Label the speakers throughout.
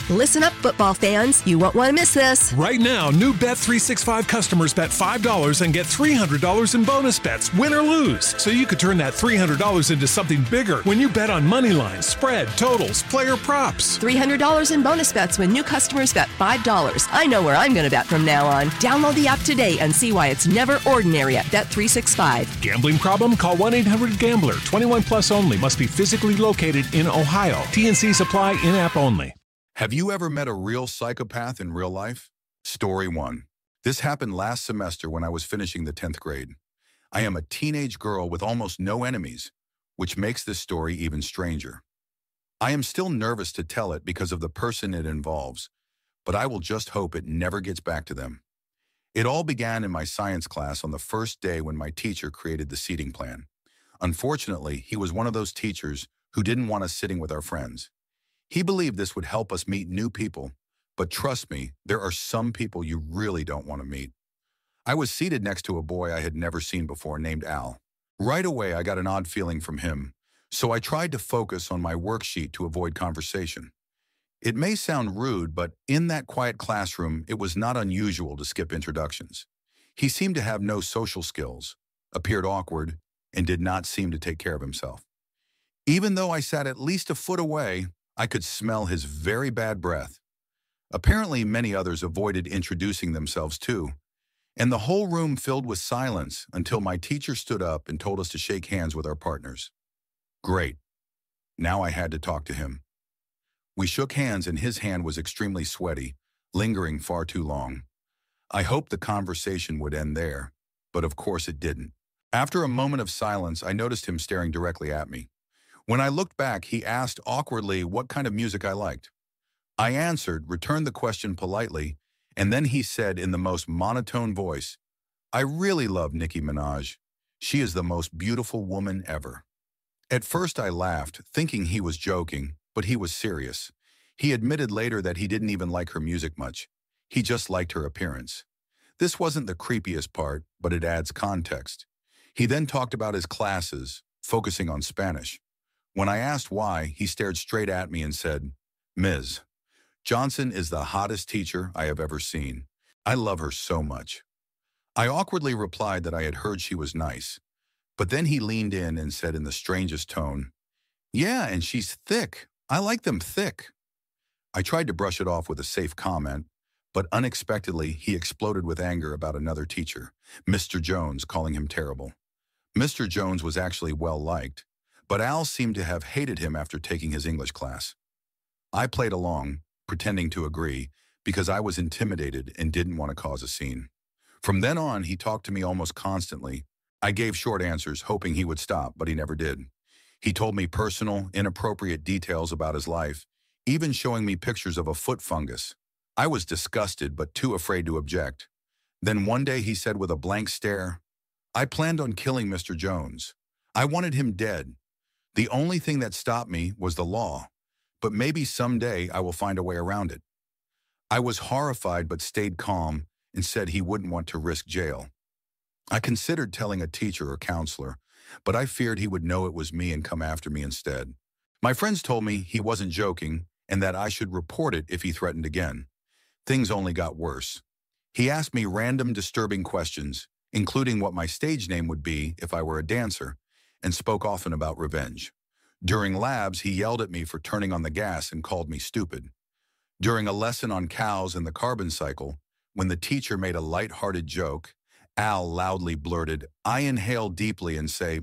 Speaker 1: Listen up, football fans. You won't want to miss this.
Speaker 2: Right now, new Bet365 customers bet $5 and get $300 in bonus bets, win or lose. So you could turn that $300 into something bigger when you bet on money lines, spread, totals, player props.
Speaker 1: $300 in bonus bets when new customers bet $5. I know where I'm going to bet from now on. Download the app today and see why it's never ordinary at Bet365.
Speaker 2: Gambling problem? Call 1-800-GAMBLER. 21 plus only. Must be physically located in Ohio. T&Cs apply. In-app only.
Speaker 3: Have you ever met a real psychopath in real life? Story 1. This happened last semester when I was finishing the 10th grade. I am a teenage girl with almost no enemies, which makes this story even stranger. I am still nervous to tell it because of the person it involves, but I will just hope it never gets back to them. It all began in my science class on the first day when my teacher created the seating plan. Unfortunately, he was one of those teachers who didn't want us sitting with our friends. He believed this would help us meet new people, but trust me, there are some people you really don't want to meet. I was seated next to a boy I had never seen before named Al. Right away, I got an odd feeling from him, so I tried to focus on my worksheet to avoid conversation. It may sound rude, but in that quiet classroom, it was not unusual to skip introductions. He seemed to have no social skills, appeared awkward, and did not seem to take care of himself. Even though I sat at least a foot away, I could smell his very bad breath. Apparently, many others avoided introducing themselves too, and the whole room filled with silence until my teacher stood up and told us to shake hands with our partners. Great. Now I had to talk to him. We shook hands and his hand was extremely sweaty, lingering far too long. I hoped the conversation would end there, but of course it didn't. After a moment of silence, I noticed him staring directly at me. When I looked back, he asked awkwardly what kind of music I liked. I answered, returned the question politely, and then he said in the most monotone voice, "I really love Nicki Minaj. She is the most beautiful woman ever." At first I laughed, thinking he was joking, but he was serious. He admitted later that he didn't even like her music much. He just liked her appearance. This wasn't the creepiest part, but it adds context. He then talked about his classes, focusing on Spanish. When I asked why, he stared straight at me and said, "Ms. Johnson is the hottest teacher I have ever seen. I love her so much." I awkwardly replied that I had heard she was nice, but then he leaned in and said in the strangest tone, "Yeah, and she's thick. I like them thick." I tried to brush it off with a safe comment, but unexpectedly he exploded with anger about another teacher, Mr. Jones, calling him terrible. Mr. Jones was actually well-liked, but Al seemed to have hated him after taking his English class. I played along, pretending to agree, because I was intimidated and didn't want to cause a scene. From then on, he talked to me almost constantly. I gave short answers, hoping he would stop, but he never did. He told me personal, inappropriate details about his life, even showing me pictures of a foot fungus. I was disgusted, but too afraid to object. Then one day he said with a blank stare, "I planned on killing Mr. Jones. I wanted him dead. The only thing that stopped me was the law, but maybe someday I will find a way around it." I was horrified but stayed calm and said he wouldn't want to risk jail. I considered telling a teacher or counselor, but I feared he would know it was me and come after me instead. My friends told me he wasn't joking and that I should report it if he threatened again. Things only got worse. He asked me random disturbing questions, including what my stage name would be if I were a dancer, and spoke often about revenge. During labs, he yelled at me for turning on the gas and called me stupid. During a lesson on cows and the carbon cycle, when the teacher made a light-hearted joke, Al loudly blurted, "I inhale deeply and say,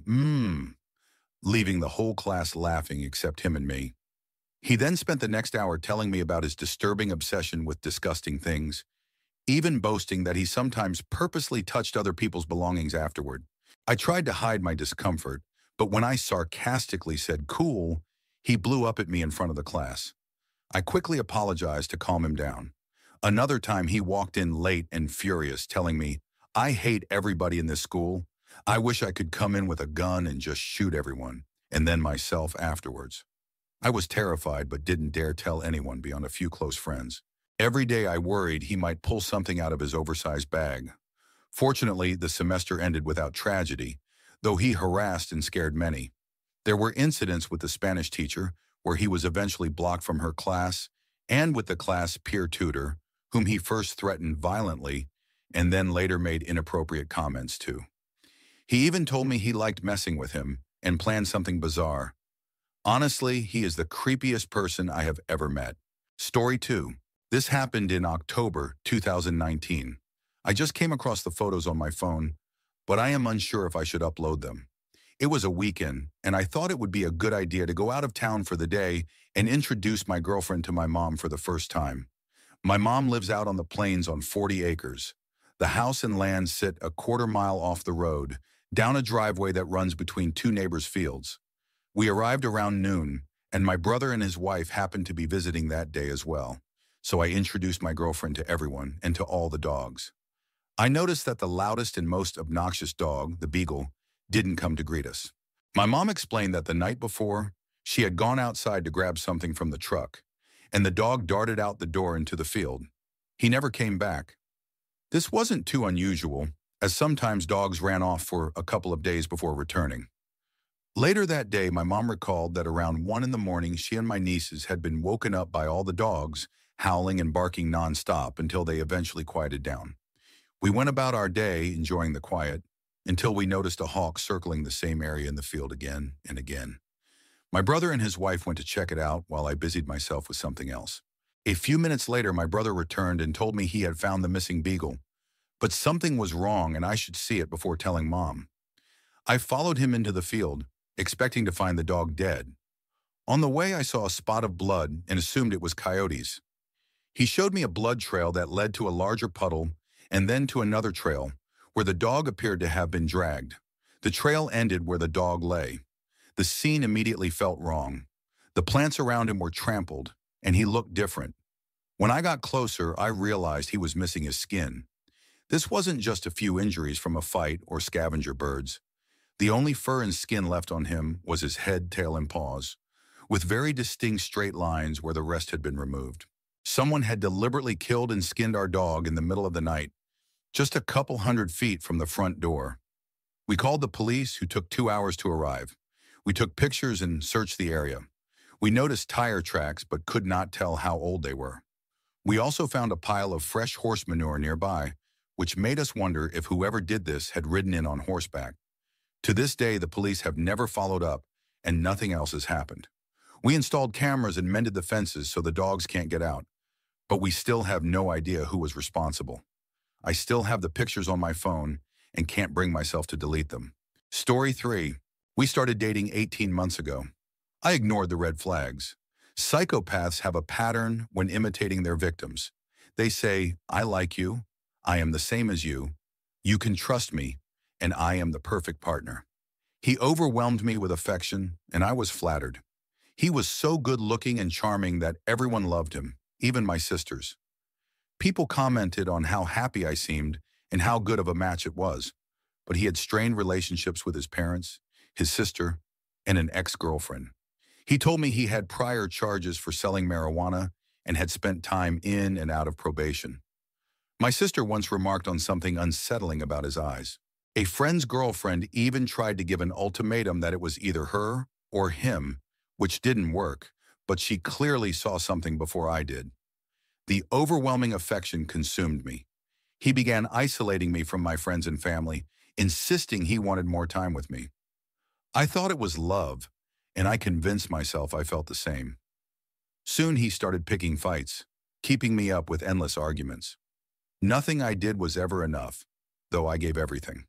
Speaker 3: leaving the whole class laughing except him and me. He then spent the next hour telling me about his disturbing obsession with disgusting things, even boasting that he sometimes purposely touched other people's belongings afterward. I tried to hide my discomfort, but when I sarcastically said cool, he blew up at me in front of the class. I quickly apologized to calm him down. Another time he walked in late and furious, telling me, "I hate everybody in this school. I wish I could come in with a gun and just shoot everyone, and then myself afterwards." I was terrified but didn't dare tell anyone beyond a few close friends. Every day I worried he might pull something out of his oversized bag. Fortunately, the semester ended without tragedy, though he harassed and scared many. There were incidents with the Spanish teacher where he was eventually blocked from her class and with the class peer tutor, whom he first threatened violently and then later made inappropriate comments to. He even told me he liked messing with him and planned something bizarre. Honestly, he is the creepiest person I have ever met. Story 2. This happened in October 2019. I just came across the photos on my phone, but I am unsure if I should upload them. It was a weekend, and I thought it would be a good idea to go out of town for the day and introduce my girlfriend to my mom for the first time. My mom lives out on the plains on 40 acres. The house and land sit a quarter-mile off the road, down a driveway that runs between two neighbors' fields. We arrived around noon, and my brother and his wife happened to be visiting that day as well, so I introduced my girlfriend to everyone and to all the dogs. I noticed that the loudest and most obnoxious dog, the beagle, didn't come to greet us. My mom explained that the night before, she had gone outside to grab something from the truck, and the dog darted out the door into the field. He never came back. This wasn't too unusual, as sometimes dogs ran off for a couple of days before returning. Later that day, my mom recalled that around 1 in the morning, she and my nieces had been woken up by all the dogs howling and barking nonstop until they eventually quieted down. We went about our day enjoying the quiet until we noticed a hawk circling the same area in the field again and again. My brother and his wife went to check it out while I busied myself with something else. A few minutes later, my brother returned and told me he had found the missing beagle, but something was wrong and I should see it before telling Mom. I followed him into the field, expecting to find the dog dead. On the way, I saw a spot of blood and assumed it was coyotes. He showed me a blood trail that led to a larger puddle and then to another trail where the dog appeared to have been dragged. The trail ended where the dog lay. The scene immediately felt wrong. The plants around him were trampled, and he looked different. When I got closer, I realized he was missing his skin. This wasn't just a few injuries from a fight or scavenger birds. The only fur and skin left on him was his head, tail, and paws, with very distinct straight lines where the rest had been removed. Someone had deliberately killed and skinned our dog in the middle of the night, just a couple 100 feet from the front door. We called the police, who took 2 hours to arrive. We took pictures and searched the area. We noticed tire tracks but could not tell how old they were. We also found a pile of fresh horse manure nearby, which made us wonder if whoever did this had ridden in on horseback. To this day, the police have never followed up, and nothing else has happened. We installed cameras and mended the fences so the dogs can't get out, but we still have no idea who was responsible. I still have the pictures on my phone and can't bring myself to delete them. Story 3. We started dating 18 months ago. I ignored the red flags. Psychopaths have a pattern when imitating their victims. They say, "I like you, I am the same as you can trust me, and I am the perfect partner." He overwhelmed me with affection, and I was flattered. He was so good-looking and charming that everyone loved him, even my sisters. People commented on how happy I seemed and how good of a match it was, but he had strained relationships with his parents, his sister, and an ex-girlfriend. He told me he had prior charges for selling marijuana and had spent time in and out of probation. My sister once remarked on something unsettling about his eyes. A friend's girlfriend even tried to give an ultimatum that it was either her or him, which didn't work, but she clearly saw something before I did. The overwhelming affection consumed me. He began isolating me from my friends and family, insisting he wanted more time with me. I thought it was love, and I convinced myself I felt the same. Soon he started picking fights, keeping me up with endless arguments. Nothing I did was ever enough, though I gave everything.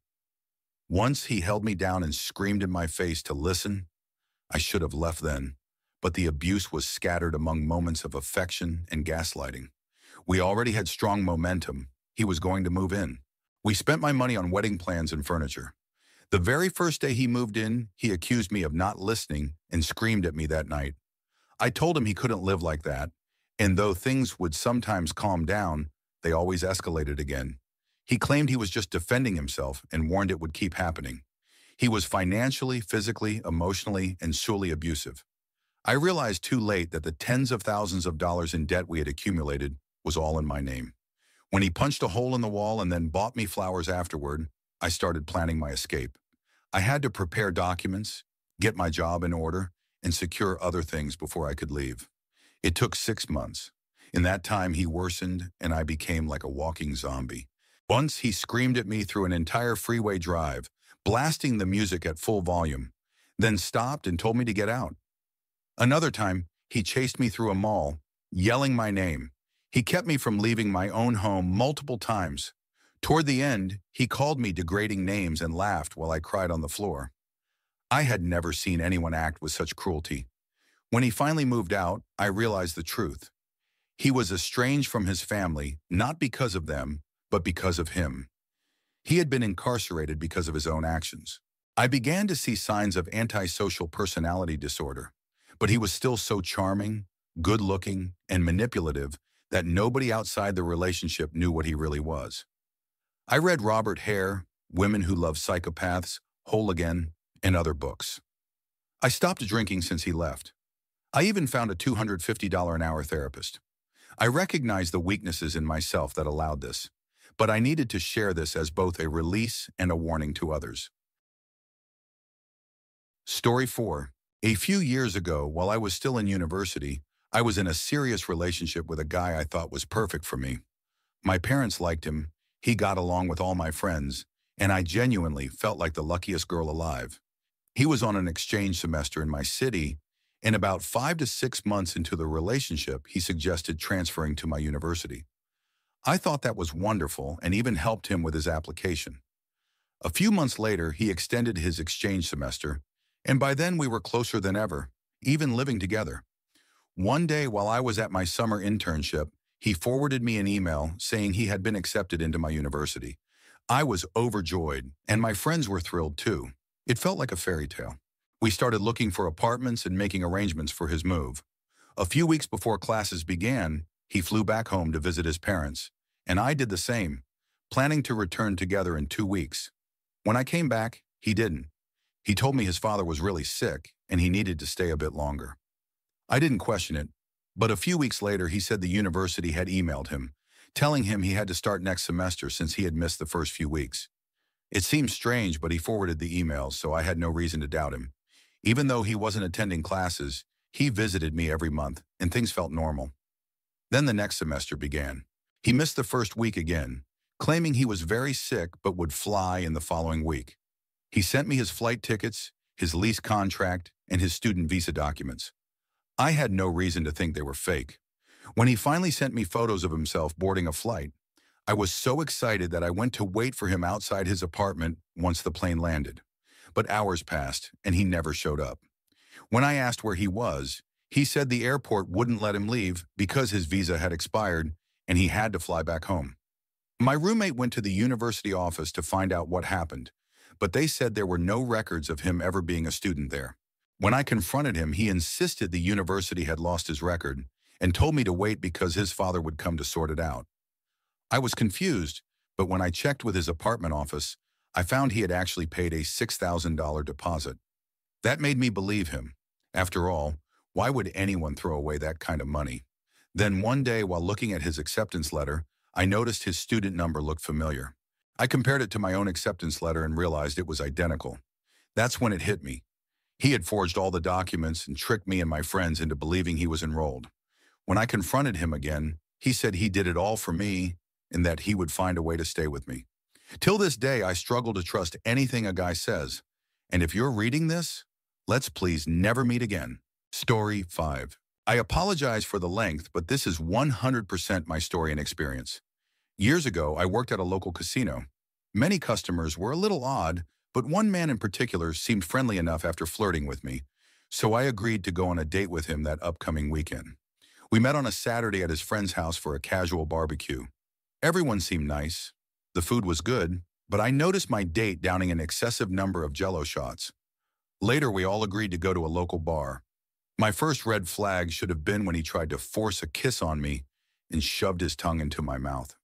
Speaker 3: Once he held me down and screamed in my face to listen. I should have left then, but the abuse was scattered among moments of affection and gaslighting. We already had strong momentum. He was going to move in. We spent my money on wedding plans and furniture. The very first day he moved in, he accused me of not listening and screamed at me that night. I told him he couldn't live like that, and though things would sometimes calm down, they always escalated again. He claimed he was just defending himself and warned it would keep happening. He was financially, physically, emotionally, and surely abusive. I realized too late that the tens of thousands of dollars in debt we had accumulated was all in my name. When he punched a hole in the wall and then bought me flowers afterward, I started planning my escape. I had to prepare documents, get my job in order, and secure other things before I could leave. It took 6 months. In that time, he worsened, and I became like a walking zombie. Once, he screamed at me through an entire freeway drive, blasting the music at full volume, then stopped and told me to get out. Another time, he chased me through a mall, yelling my name. He kept me from leaving my own home multiple times. Toward the end, he called me degrading names and laughed while I cried on the floor. I had never seen anyone act with such cruelty. When he finally moved out, I realized the truth. He was estranged from his family, not because of them, but because of him. He had been incarcerated because of his own actions. I began to see signs of antisocial personality disorder, but he was still so charming, good-looking, and manipulative that nobody outside the relationship knew what he really was. I read Robert Hare, Women Who Love Psychopaths, Whole Again, and other books. I stopped drinking since he left. I even found a $250 an hour therapist. I recognized the weaknesses in myself that allowed this, but I needed to share this as both a release and a warning to others. Story 4. A few years ago, while I was still in university, I was in a serious relationship with a guy I thought was perfect for me. My parents liked him, he got along with all my friends, and I genuinely felt like the luckiest girl alive. He was on an exchange semester in my city, and about 5 to 6 months into the relationship, he suggested transferring to my university. I thought that was wonderful and even helped him with his application. A few months later, he extended his exchange semester, and by then we were closer than ever, even living together. One day while I was at my summer internship, he forwarded me an email saying he had been accepted into my university. I was overjoyed, and my friends were thrilled too. It felt like a fairy tale. We started looking for apartments and making arrangements for his move. A few weeks before classes began, he flew back home to visit his parents, and I did the same, planning to return together in 2 weeks. When I came back, he didn't. He told me his father was really sick and he needed to stay a bit longer. I didn't question it, but a few weeks later he said the university had emailed him, telling him he had to start next semester since he had missed the first few weeks. It seemed strange, but he forwarded the email, so I had no reason to doubt him. Even though he wasn't attending classes, he visited me every month, and things felt normal. Then the next semester began. He missed the first week again, claiming he was very sick but would fly in the following week. He sent me his flight tickets, his lease contract, and his student visa documents. I had no reason to think they were fake. When he finally sent me photos of himself boarding a flight, I was so excited that I went to wait for him outside his apartment once the plane landed. But hours passed, and he never showed up. When I asked where he was, he said the airport wouldn't let him leave because his visa had expired and he had to fly back home. My roommate went to the university office to find out what happened, but they said there were no records of him ever being a student there. When I confronted him, he insisted the university had lost his record and told me to wait because his father would come to sort it out. I was confused, but when I checked with his apartment office, I found he had actually paid a $6,000 deposit. That made me believe him. After all, why would anyone throw away that kind of money? Then one day, while looking at his acceptance letter, I noticed his student number looked familiar. I compared it to my own acceptance letter and realized it was identical. That's when it hit me. He had forged all the documents and tricked me and my friends into believing he was enrolled. When I confronted him again, he said he did it all for me and that he would find a way to stay with me. Till this day, I struggle to trust anything a guy says. And if you're reading this, let's please never meet again. Story 5. I apologize for the length, but this is 100% my story and experience. Years ago, I worked at a local casino. Many customers were a little odd, but one man in particular seemed friendly enough after flirting with me, so I agreed to go on a date with him that upcoming weekend. We met on a Saturday at his friend's house for a casual barbecue. Everyone seemed nice. The food was good, but I noticed my date downing an excessive number of Jell-O shots. Later, we all agreed to go to a local bar. My first red flag should have been when he tried to force a kiss on me and shoved his tongue into my mouth.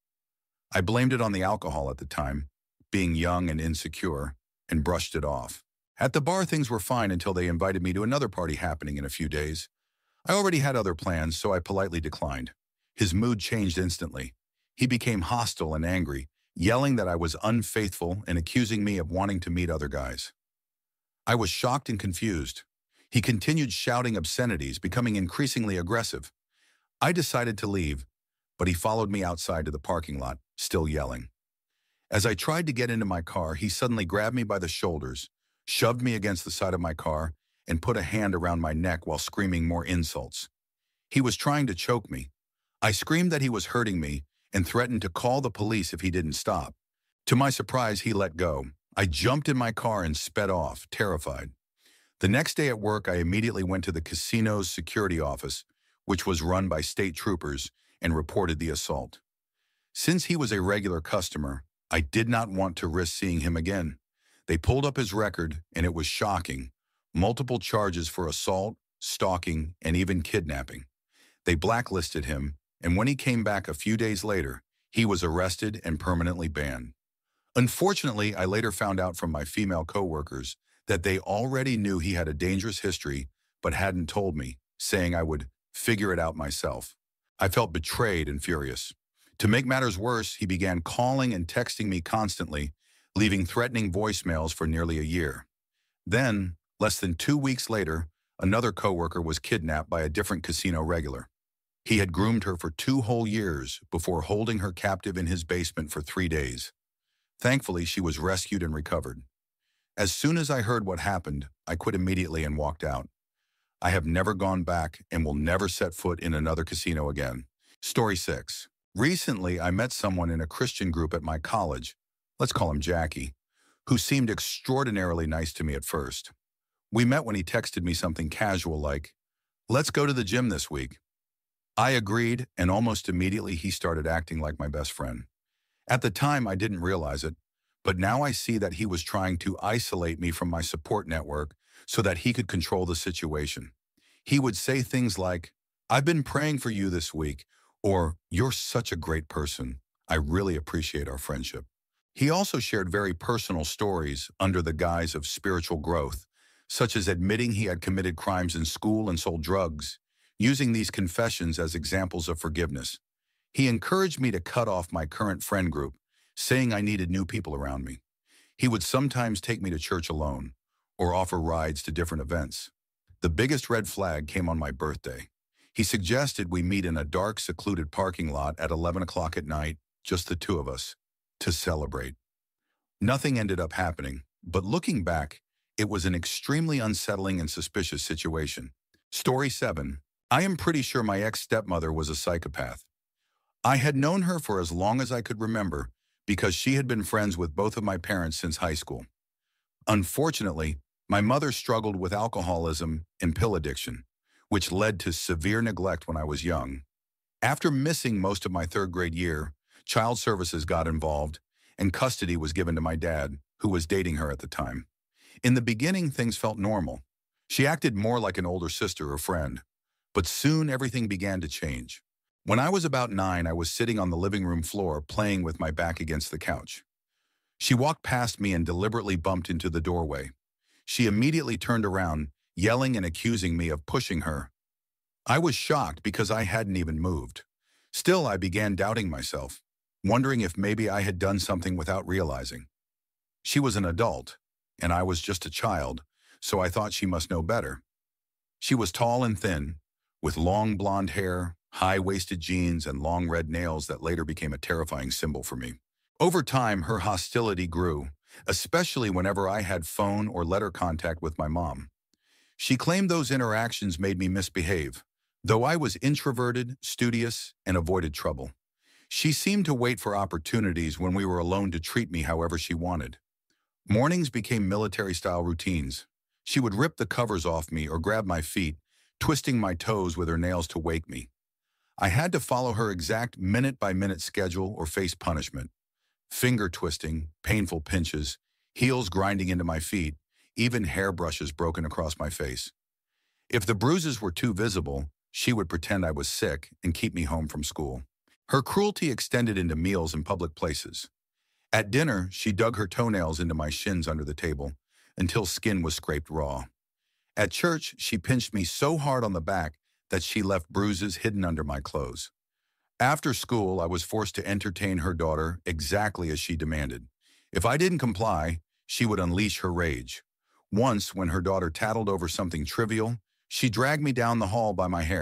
Speaker 3: I blamed it on the alcohol at the time, being young and insecure, and brushed it off. At the bar, things were fine until they invited me to another party happening in a few days. I already had other plans, so I politely declined. His mood changed instantly. He became hostile and angry, yelling that I was unfaithful and accusing me of wanting to meet other guys. I was shocked and confused. He continued shouting obscenities, becoming increasingly aggressive. I decided to leave, but he followed me outside to the parking lot, still yelling. As I tried to get into my car, he suddenly grabbed me by the shoulders, shoved me against the side of my car, and put a hand around my neck while screaming more insults. He was trying to choke me. I screamed that he was hurting me and threatened to call the police if he didn't stop. To my surprise, he let go. I jumped in my car and sped off, terrified. The next day at work, I immediately went to the casino's security office, which was run by state troopers, and reported the assault. Since he was a regular customer, I did not want to risk seeing him again. They pulled up his record, and it was shocking. Multiple charges for assault, stalking, and even kidnapping. They blacklisted him, and when he came back a few days later, he was arrested and permanently banned. Unfortunately, I later found out from my female coworkers that they already knew he had a dangerous history but hadn't told me, saying I would figure it out myself. I felt betrayed and furious. To make matters worse, he began calling and texting me constantly, leaving threatening voicemails for nearly a year. Then, less than 2 weeks later, another coworker was kidnapped by a different casino regular. He had groomed her for 2 whole years before holding her captive in his basement for 3 days. Thankfully, she was rescued and recovered. As soon as I heard what happened, I quit immediately and walked out. I have never gone back and will never set foot in another casino again. Story 6. Recently, I met someone in a Christian group at my college, let's call him Jackie, who seemed extraordinarily nice to me at first. We met when he texted me something casual like, "Let's go to the gym this week." I agreed, and almost immediately he started acting like my best friend. At the time, I didn't realize it, but now I see that he was trying to isolate me from my support network so that he could control the situation. He would say things like, "I've been praying for you this week," or "You're such a great person. I really appreciate our friendship." He also shared very personal stories under the guise of spiritual growth, such as admitting he had committed crimes in school and sold drugs, using these confessions as examples of forgiveness. He encouraged me to cut off my current friend group, saying I needed new people around me. He would sometimes take me to church alone, or offer rides to different events. The biggest red flag came on my birthday. He suggested we meet in a dark, secluded parking lot at 11 o'clock at night, just the two of us, to celebrate. Nothing ended up happening, but looking back, it was an extremely unsettling and suspicious situation. Story 7. I am pretty sure my ex-stepmother was a psychopath. I had known her for as long as I could remember because she had been friends with both of my parents since high school. Unfortunately, my mother struggled with alcoholism and pill addiction, which led to severe neglect when I was young. After missing most of my 3rd grade year, child services got involved, and custody was given to my dad, who was dating her at the time. In the beginning, things felt normal. She acted more like an older sister or friend, but soon everything began to change. When I was about 9, I was sitting on the living room floor playing with my back against the couch. She walked past me and deliberately bumped into the doorway. She immediately turned around, yelling and accusing me of pushing her. I was shocked because I hadn't even moved. Still, I began doubting myself, wondering if maybe I had done something without realizing. She was an adult, and I was just a child, so I thought she must know better. She was tall and thin, with long blonde hair, high-waisted jeans, and long red nails that later became a terrifying symbol for me. Over time, her hostility grew, especially whenever I had phone or letter contact with my mom. She claimed those interactions made me misbehave, though I was introverted, studious, and avoided trouble. She seemed to wait for opportunities when we were alone to treat me however she wanted. Mornings became military-style routines. She would rip the covers off me or grab my feet, twisting my toes with her nails to wake me. I had to follow her exact minute-by-minute schedule or face punishment. Finger twisting, painful pinches, heels grinding into my feet, even hairbrushes broken across my face. If the bruises were too visible, she would pretend I was sick and keep me home from school. Her cruelty extended into meals in public places. At dinner, she dug her toenails into my shins under the table until skin was scraped raw. At church, she pinched me so hard on the back that she left bruises hidden under my clothes. After school, I was forced to entertain her daughter exactly as she demanded. If I didn't comply, she would unleash her rage. Once, when her daughter tattled over something trivial, she dragged me down the hall by my hair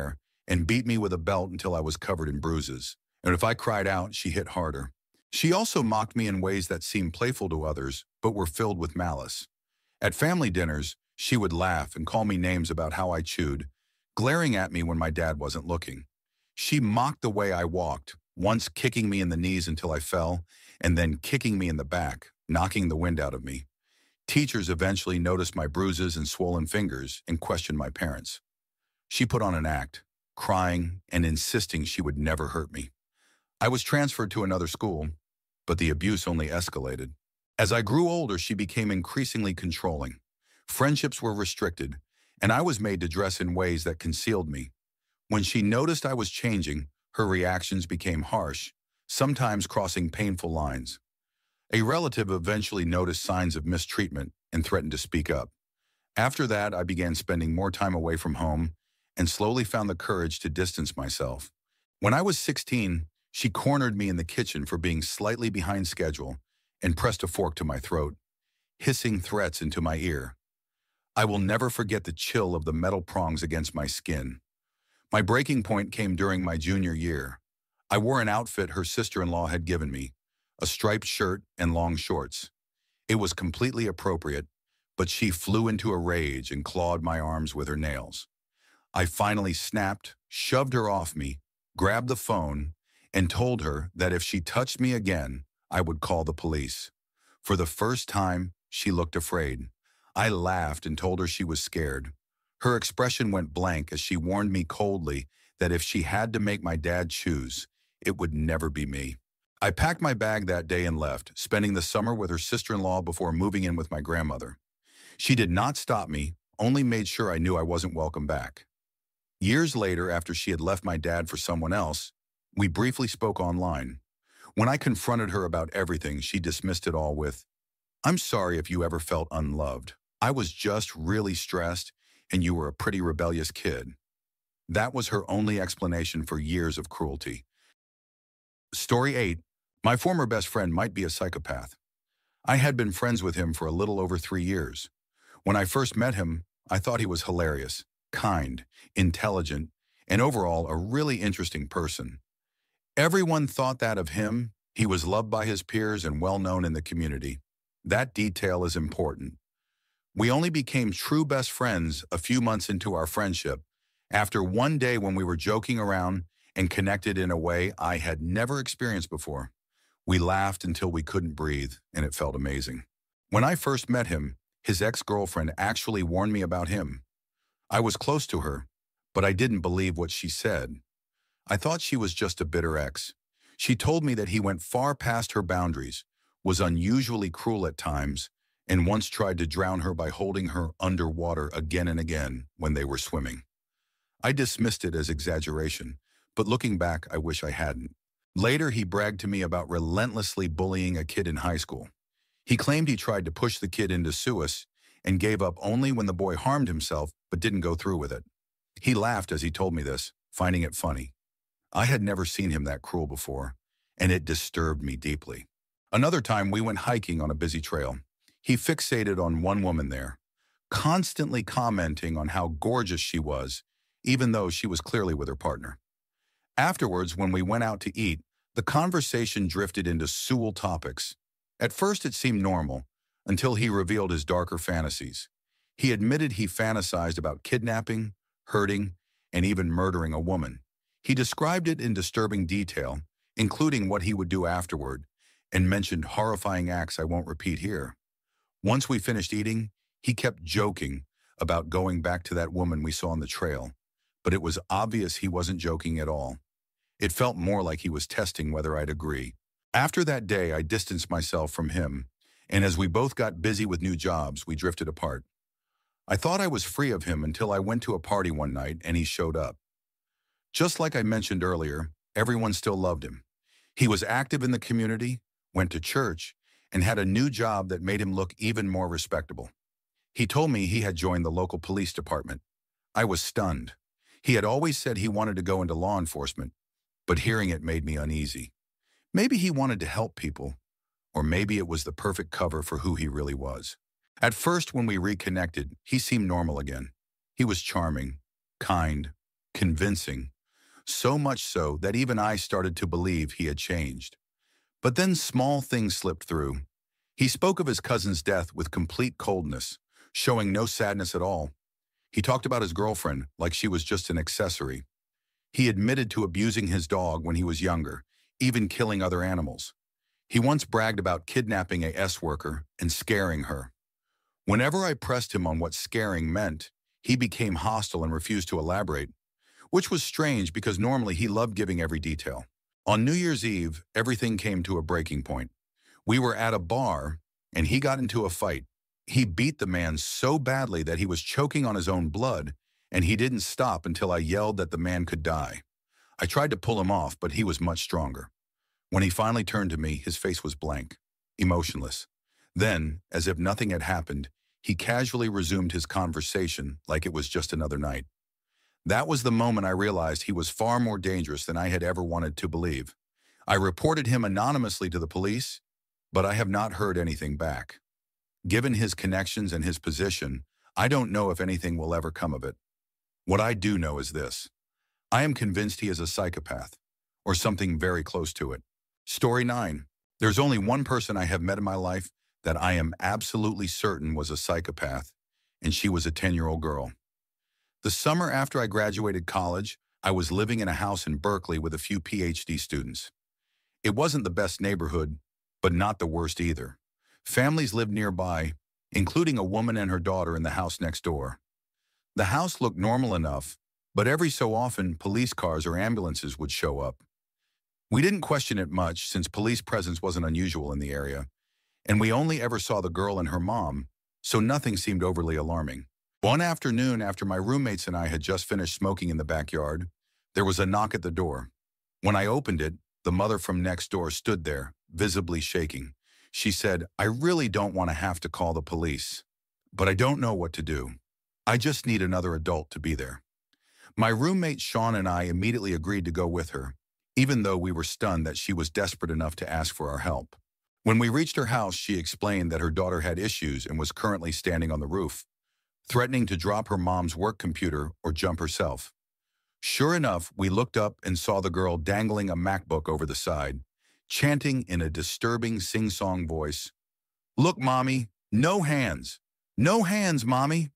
Speaker 3: and beat me with a belt until I was covered in bruises. And if I cried out, she hit harder. She also mocked me in ways that seemed playful to others, but were filled with malice. At family dinners, she would laugh and call me names about how I chewed, glaring at me when my dad wasn't looking. She mocked the way I walked, once kicking me in the knees until I fell, and then kicking me in the back, knocking the wind out of me. Teachers eventually noticed my bruises and swollen fingers and questioned my parents. She put on an act, crying and insisting she would never hurt me. I was transferred to another school, but the abuse only escalated. As I grew older, she became increasingly controlling. Friendships were restricted, and I was made to dress in ways that concealed me. When she noticed I was changing, her reactions became harsh, sometimes crossing painful lines. A relative eventually noticed signs of mistreatment and threatened to speak up. After that, I began spending more time away from home and slowly found the courage to distance myself. When I was 16, she cornered me in the kitchen for being slightly behind schedule and pressed a fork to my throat, hissing threats into my ear. I will never forget the chill of the metal prongs against my skin. My breaking point came during my junior year. I wore an outfit her sister-in-law had given me, a striped shirt and long shorts. It was completely appropriate, but she flew into a rage and clawed my arms with her nails. I finally snapped, shoved her off me, grabbed the phone, and told her that if she touched me again, I would call the police. For the first time, she looked afraid. I laughed and told her she was scared. Her expression went blank as she warned me coldly that if she had to make my dad choose, it would never be me. I packed my bag that day and left, spending the summer with her sister-in-law before moving in with my grandmother. She did not stop me, only made sure I knew I wasn't welcome back. Years later, after she had left my dad for someone else, we briefly spoke online. When I confronted her about everything, she dismissed it all with, "I'm sorry if you ever felt unloved. I was just really stressed, and you were a pretty rebellious kid." That was her only explanation for years of cruelty. Story 8. My former best friend might be a psychopath. I had been friends with him for a little over 3 years. When I first met him, I thought he was hilarious, kind, intelligent, and overall a really interesting person. Everyone thought that of him. He was loved by his peers and well known in the community. That detail is important. We only became true best friends a few months into our friendship, after one day when we were joking around and connected in a way I had never experienced before. We laughed until we couldn't breathe, and it felt amazing. When I first met him, his ex-girlfriend actually warned me about him. I was close to her, but I didn't believe what she said. I thought she was just a bitter ex. She told me that he went far past her boundaries, was unusually cruel at times, and once tried to drown her by holding her underwater again and again when they were swimming. I dismissed it as exaggeration, but looking back, I wish I hadn't. Later, he bragged to me about relentlessly bullying a kid in high school. He claimed he tried to push the kid into suicide and gave up only when the boy harmed himself but didn't go through with it. He laughed as he told me this, finding it funny. I had never seen him that cruel before, and it disturbed me deeply. Another time, we went hiking on a busy trail. He fixated on one woman there, constantly commenting on how gorgeous she was, even though she was clearly with her partner. Afterwards, when we went out to eat, the conversation drifted into Sewell topics. At first, it seemed normal, until he revealed his darker fantasies. He admitted he fantasized about kidnapping, hurting, and even murdering a woman. He described it in disturbing detail, including what he would do afterward, and mentioned horrifying acts I won't repeat here. Once we finished eating, he kept joking about going back to that woman we saw on the trail, but it was obvious he wasn't joking at all. It felt more like he was testing whether I'd agree. After that day, I distanced myself from him, and as we both got busy with new jobs, we drifted apart. I thought I was free of him until I went to a party one night and he showed up. Just like I mentioned earlier, everyone still loved him. He was active in the community, went to church, and had a new job that made him look even more respectable. He told me he had joined the local police department. I was stunned. He had always said he wanted to go into law enforcement, but hearing it made me uneasy. Maybe he wanted to help people, or maybe it was the perfect cover for who he really was. At first, when we reconnected, he seemed normal again. He was charming, kind, convincing, so much so that even I started to believe he had changed. But then small things slipped through. He spoke of his cousin's death with complete coldness, showing no sadness at all. He talked about his girlfriend like she was just an accessory. He admitted to abusing his dog when he was younger, even killing other animals. He once bragged about kidnapping a S-worker and scaring her. Whenever I pressed him on what scaring meant, he became hostile and refused to elaborate, which was strange because normally he loved giving every detail. On New Year's Eve, everything came to a breaking point. We were at a bar, and he got into a fight. He beat the man so badly that he was choking on his own blood, and he didn't stop until I yelled that the man could die. I tried to pull him off, but he was much stronger. When he finally turned to me, his face was blank, emotionless. Then, as if nothing had happened, he casually resumed his conversation like it was just another night. That was the moment I realized he was far more dangerous than I had ever wanted to believe. I reported him anonymously to the police, but I have not heard anything back. Given his connections and his position, I don't know if anything will ever come of it. What I do know is this. I am convinced he is a psychopath, or something very close to it. Story 9. There's only one person I have met in my life that I am absolutely certain was a psychopath, and she was a 10-year-old girl. The summer after I graduated college, I was living in a house in Berkeley with a few PhD students. It wasn't the best neighborhood, but not the worst either. Families lived nearby, including a woman and her daughter in the house next door. The house looked normal enough, but every so often police cars or ambulances would show up. We didn't question it much since police presence wasn't unusual in the area, and we only ever saw the girl and her mom, so nothing seemed overly alarming. One afternoon, after my roommates and I had just finished smoking in the backyard, there was a knock at the door. When I opened it, the mother from next door stood there, visibly shaking. She said, "I really don't want to have to call the police, but I don't know what to do. I just need another adult to be there." My roommate Sean and I immediately agreed to go with her, even though we were stunned that she was desperate enough to ask for our help. When we reached her house, she explained that her daughter had issues and was currently standing on the roof, threatening to drop her mom's work computer or jump herself. Sure enough, we looked up and saw the girl dangling a MacBook over the side, chanting in a disturbing sing-song voice, "Look, Mommy, no hands. No hands, Mommy."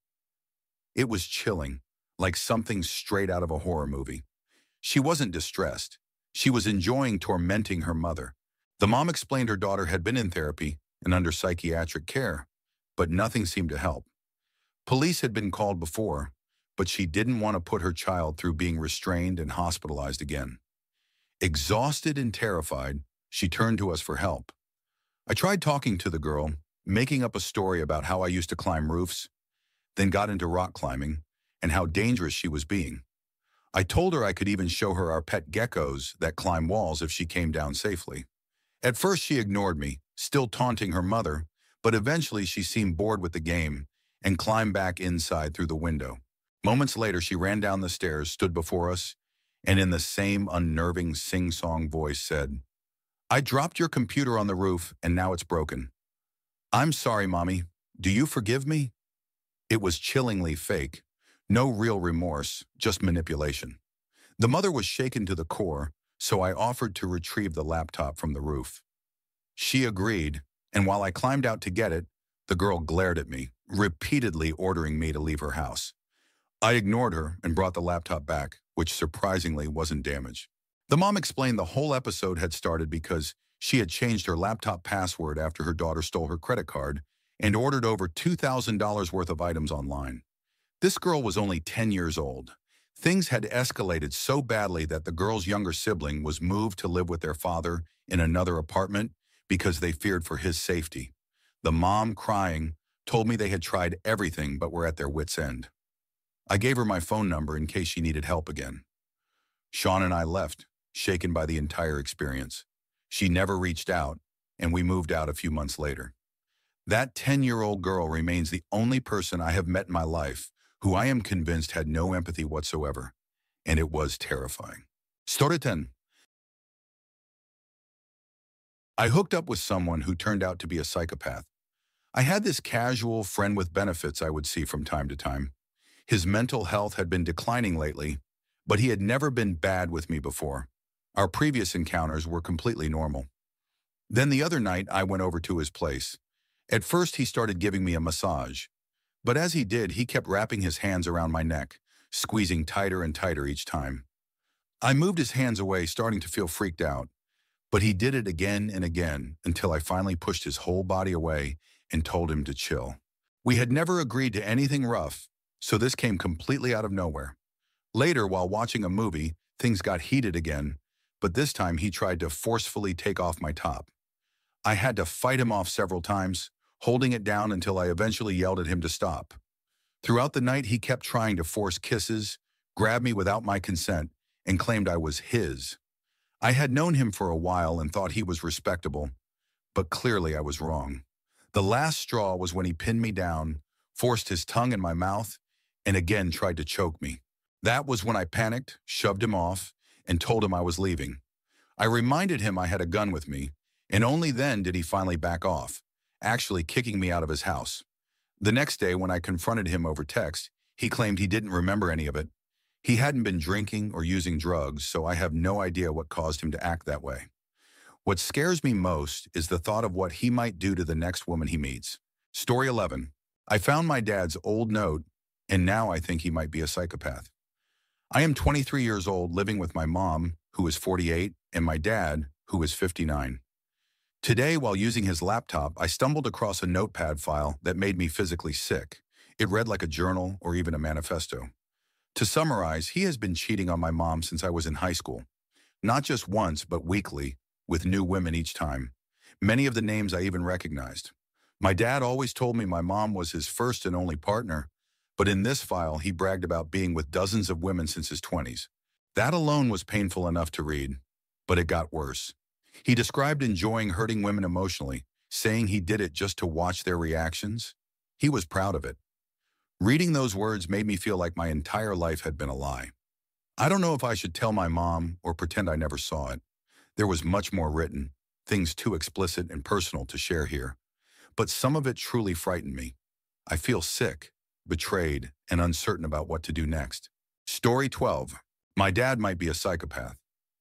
Speaker 3: It was chilling, like something straight out of a horror movie. She wasn't distressed. She was enjoying tormenting her mother. The mom explained her daughter had been in therapy and under psychiatric care, but nothing seemed to help. Police had been called before, but she didn't want to put her child through being restrained and hospitalized again. Exhausted and terrified, she turned to us for help. I tried talking to the girl, making up a story about how I used to climb roofs, then got into rock climbing, and how dangerous she was being. I told her I could even show her our pet geckos that climb walls if she came down safely. At first she ignored me, still taunting her mother, but eventually she seemed bored with the game and climbed back inside through the window. Moments later, she ran down the stairs, stood before us, and in the same unnerving sing-song voice said, "I dropped your computer on the roof, and now it's broken. I'm sorry, Mommy. Do you forgive me?" It was chillingly fake. No real remorse, just manipulation. The mother was shaken to the core, so I offered to retrieve the laptop from the roof. She agreed, and while I climbed out to get it, the girl glared at me, repeatedly ordering me to leave her house. I ignored her and brought the laptop back, which surprisingly wasn't damaged. The mom explained the whole episode had started because she had changed her laptop password after her daughter stole her credit card and ordered over $2,000 worth of items online. This girl was only 10 years old. Things had escalated so badly that the girl's younger sibling was moved to live with their father in another apartment because they feared for his safety. The mom, crying, told me they had tried everything but were at their wits' end. I gave her my phone number in case she needed help again. Sean and I left, shaken by the entire experience. She never reached out, and we moved out a few months later. That 10-year-old girl remains the only person I have met in my life who I am convinced had no empathy whatsoever, and it was terrifying. Story 10. I hooked up with someone who turned out to be a psychopath. I had this casual friend with benefits I would see from time to time. His mental health had been declining lately, but he had never been bad with me before. Our previous encounters were completely normal. Then the other night, I went over to his place. At first, he started giving me a massage. But as he did, he kept wrapping his hands around my neck, squeezing tighter and tighter each time. I moved his hands away, starting to feel freaked out. But he did it again and again until I finally pushed his whole body away and told him to chill. We had never agreed to anything rough, so this came completely out of nowhere. Later, while watching a movie, things got heated again, but this time he tried to forcefully take off my top. I had to fight him off several times, holding it down until I eventually yelled at him to stop. Throughout the night, he kept trying to force kisses, grab me without my consent, and claimed I was his. I had known him for a while and thought he was respectable, but clearly I was wrong. The last straw was when he pinned me down, forced his tongue in my mouth, and again tried to choke me. That was when I panicked, shoved him off, and told him I was leaving. I reminded him I had a gun with me, and only then did he finally back off, actually kicking me out of his house. The next day, when I confronted him over text, he claimed he didn't remember any of it. He hadn't been drinking or using drugs, so I have no idea what caused him to act that way. What scares me most is the thought of what he might do to the next woman he meets. Story 11. I found my dad's old note, and now I think he might be a psychopath. I am 23 years old, living with my mom, who is 48, and my dad, who is 59. Today, while using his laptop, I stumbled across a notepad file that made me physically sick. It read like a journal or even a manifesto. To summarize, he has been cheating on my mom since I was in high school. Not just once, but weekly, with new women each time. Many of the names I even recognized. My dad always told me my mom was his first and only partner, but in this file, he bragged about being with dozens of women since his 20s. That alone was painful enough to read, but it got worse. He described enjoying hurting women emotionally, saying he did it just to watch their reactions. He was proud of it. Reading those words made me feel like my entire life had been a lie. I don't know if I should tell my mom or pretend I never saw it. There was much more written, things too explicit and personal to share here. But some of it truly frightened me. I feel sick, betrayed, and uncertain about what to do next. Story 12. My dad might be a psychopath.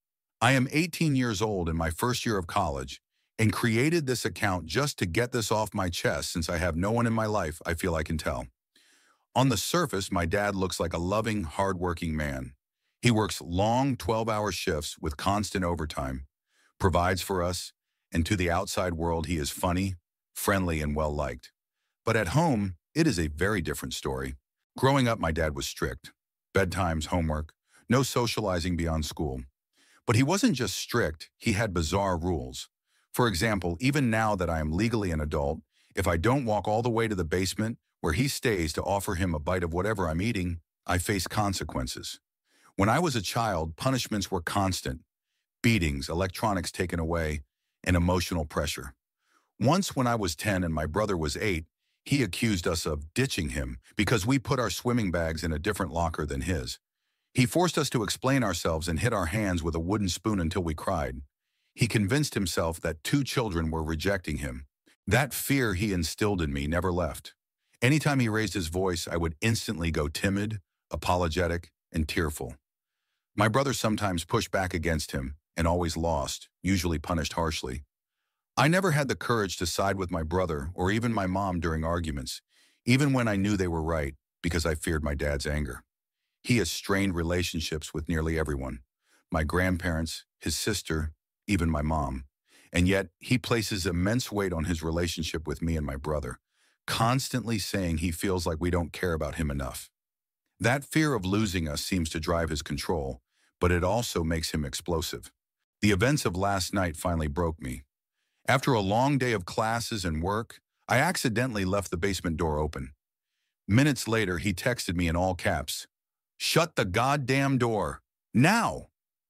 Speaker 3: I am 18 years old in my first year of college and created this account just to get this off my chest since I have no one in my life I feel I can tell. On the surface, my dad looks like a loving, hardworking man. He works long 12-hour shifts with constant overtime, provides for us, and to the outside world he is funny, friendly, and well-liked. But at home, it is a very different story. Growing up, my dad was strict. Bedtimes, homework, no socializing beyond school. But he wasn't just strict, he had bizarre rules. For example, even now that I am legally an adult, if I don't walk all the way to the basement where he stays to offer him a bite of whatever I'm eating, I face consequences. When I was a child, punishments were constant. Beatings, electronics taken away, and emotional pressure. Once when I was 10 and my brother was 8, he accused us of ditching him because we put our swimming bags in a different locker than his. He forced us to explain ourselves and hit our hands with a wooden spoon until we cried. He convinced himself that 2 children were rejecting him. That fear he instilled in me never left. Anytime he raised his voice, I would instantly go timid, apologetic, and tearful. My brother sometimes pushed back against him and always lost, usually punished harshly. I never had the courage to side with my brother or even my mom during arguments, even when I knew they were right, because I feared my dad's anger. He has strained relationships with nearly everyone, my grandparents, his sister, even my mom. And yet, he places immense weight on his relationship with me and my brother, constantly saying he feels like we don't care about him enough. That fear of losing us seems to drive his control, but it also makes him explosive. The events of last night finally broke me. After a long day of classes and work, I accidentally left the basement door open. Minutes later, he texted me in all caps, "Shut the goddamn door, now!"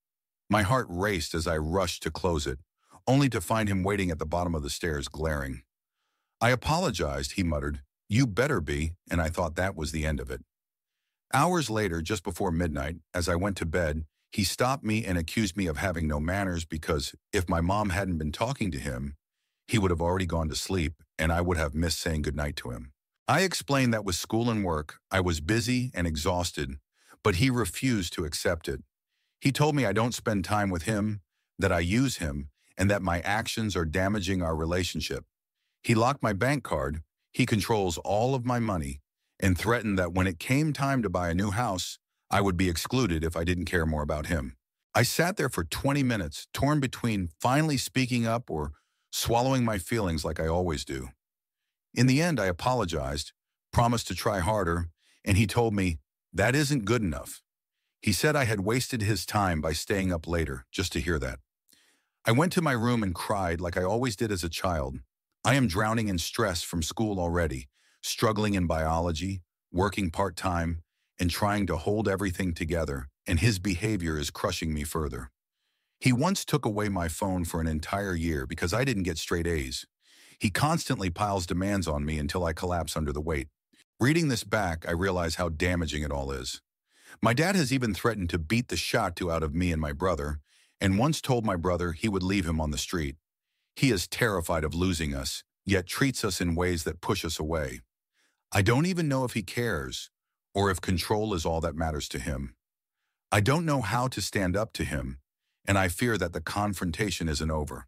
Speaker 3: My heart raced as I rushed to close it, only to find him waiting at the bottom of the stairs, glaring. I apologized, he muttered. "You better be," and I thought that was the end of it. Hours later, just before midnight, as I went to bed, he stopped me and accused me of having no manners because if my mom hadn't been talking to him, he would have already gone to sleep and I would have missed saying goodnight to him. I explained that with school and work, I was busy and exhausted, but he refused to accept it. He told me I don't spend time with him, that I use him, and that my actions are damaging our relationship. He locked my bank card, he controls all of my money, and threatened that when it came time to buy a new house, I would be excluded if I didn't care more about him. I sat there for 20 minutes, torn between finally speaking up or swallowing my feelings like I always do. In the end, I apologized, promised to try harder, and he told me, that isn't good enough. He said I had wasted his time by staying up later, just to hear that. I went to my room and cried like I always did as a child. I am drowning in stress from school already, struggling in biology, working part-time, and trying to hold everything together, and his behavior is crushing me further. He once took away my phone for an entire year because I didn't get straight A's. He constantly piles demands on me until I collapse under the weight. Reading this back, I realize how damaging it all is. My dad has even threatened to beat the shot out of me and my brother, and once told my brother he would leave him on the street. He is terrified of losing us, yet treats us in ways that push us away. I don't even know if he cares, or if control is all that matters to him. I don't know how to stand up to him, and I fear that the confrontation isn't over.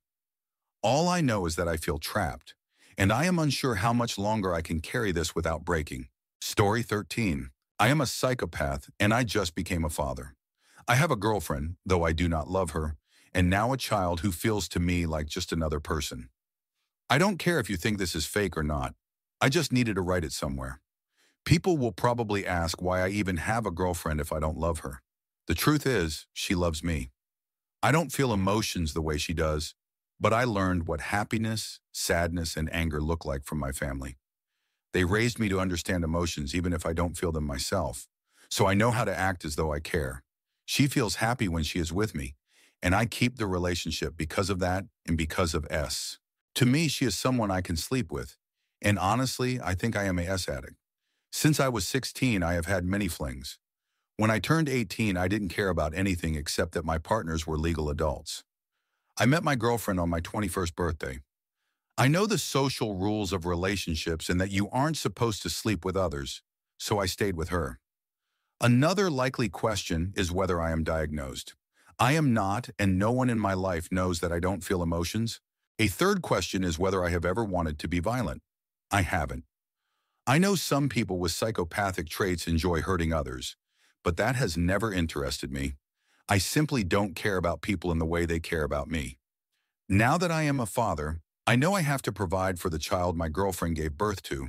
Speaker 3: All I know is that I feel trapped, and I am unsure how much longer I can carry this without breaking. Story 13. I am a psychopath, and I just became a father. I have a girlfriend, though I do not love her, and now a child who feels to me like just another person. I don't care if you think this is fake or not. I just needed to write it somewhere. People will probably ask why I even have a girlfriend if I don't love her. The truth is, she loves me. I don't feel emotions the way she does, but I learned what happiness, sadness, and anger look like from my family. They raised me to understand emotions even if I don't feel them myself, so I know how to act as though I care. She feels happy when she is with me, and I keep the relationship because of that and because of S. To me, she is someone I can sleep with, and honestly, I think I am a S addict. Since I was 16, I have had many flings. When I turned 18, I didn't care about anything except that my partners were legal adults. I met my girlfriend on my 21st birthday. I know the social rules of relationships and that you aren't supposed to sleep with others, so I stayed with her. Another likely question is whether I am diagnosed. I am not, and no one in my life knows that I don't feel emotions. A third question is whether I have ever wanted to be violent. I haven't. I know some people with psychopathic traits enjoy hurting others, but that has never interested me. I simply don't care about people in the way they care about me. Now that I am a father, I know I have to provide for the child my girlfriend gave birth to.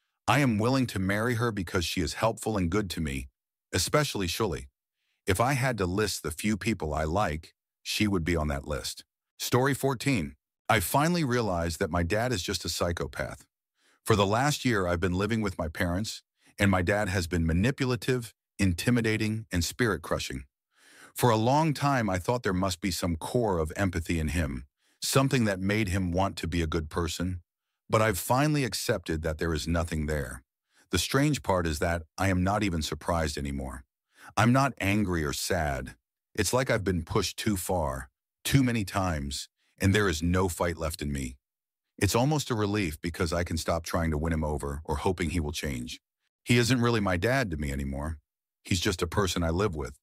Speaker 3: I am willing to marry her because she is helpful and good to me, especially Shuli. If I had to list the few people I like, she would be on that list. Story 14. I finally realized that my dad is just a psychopath. For the last year, I've been living with my parents, and my dad has been manipulative, intimidating, and spirit-crushing. For a long time, I thought there must be some core of empathy in him, something that made him want to be a good person, but I've finally accepted that there is nothing there. The strange part is that I am not even surprised anymore. I'm not angry or sad. It's like I've been pushed too far, too many times, and there is no fight left in me. It's almost a relief because I can stop trying to win him over or hoping he will change. He isn't really my dad to me anymore. He's just a person I live with.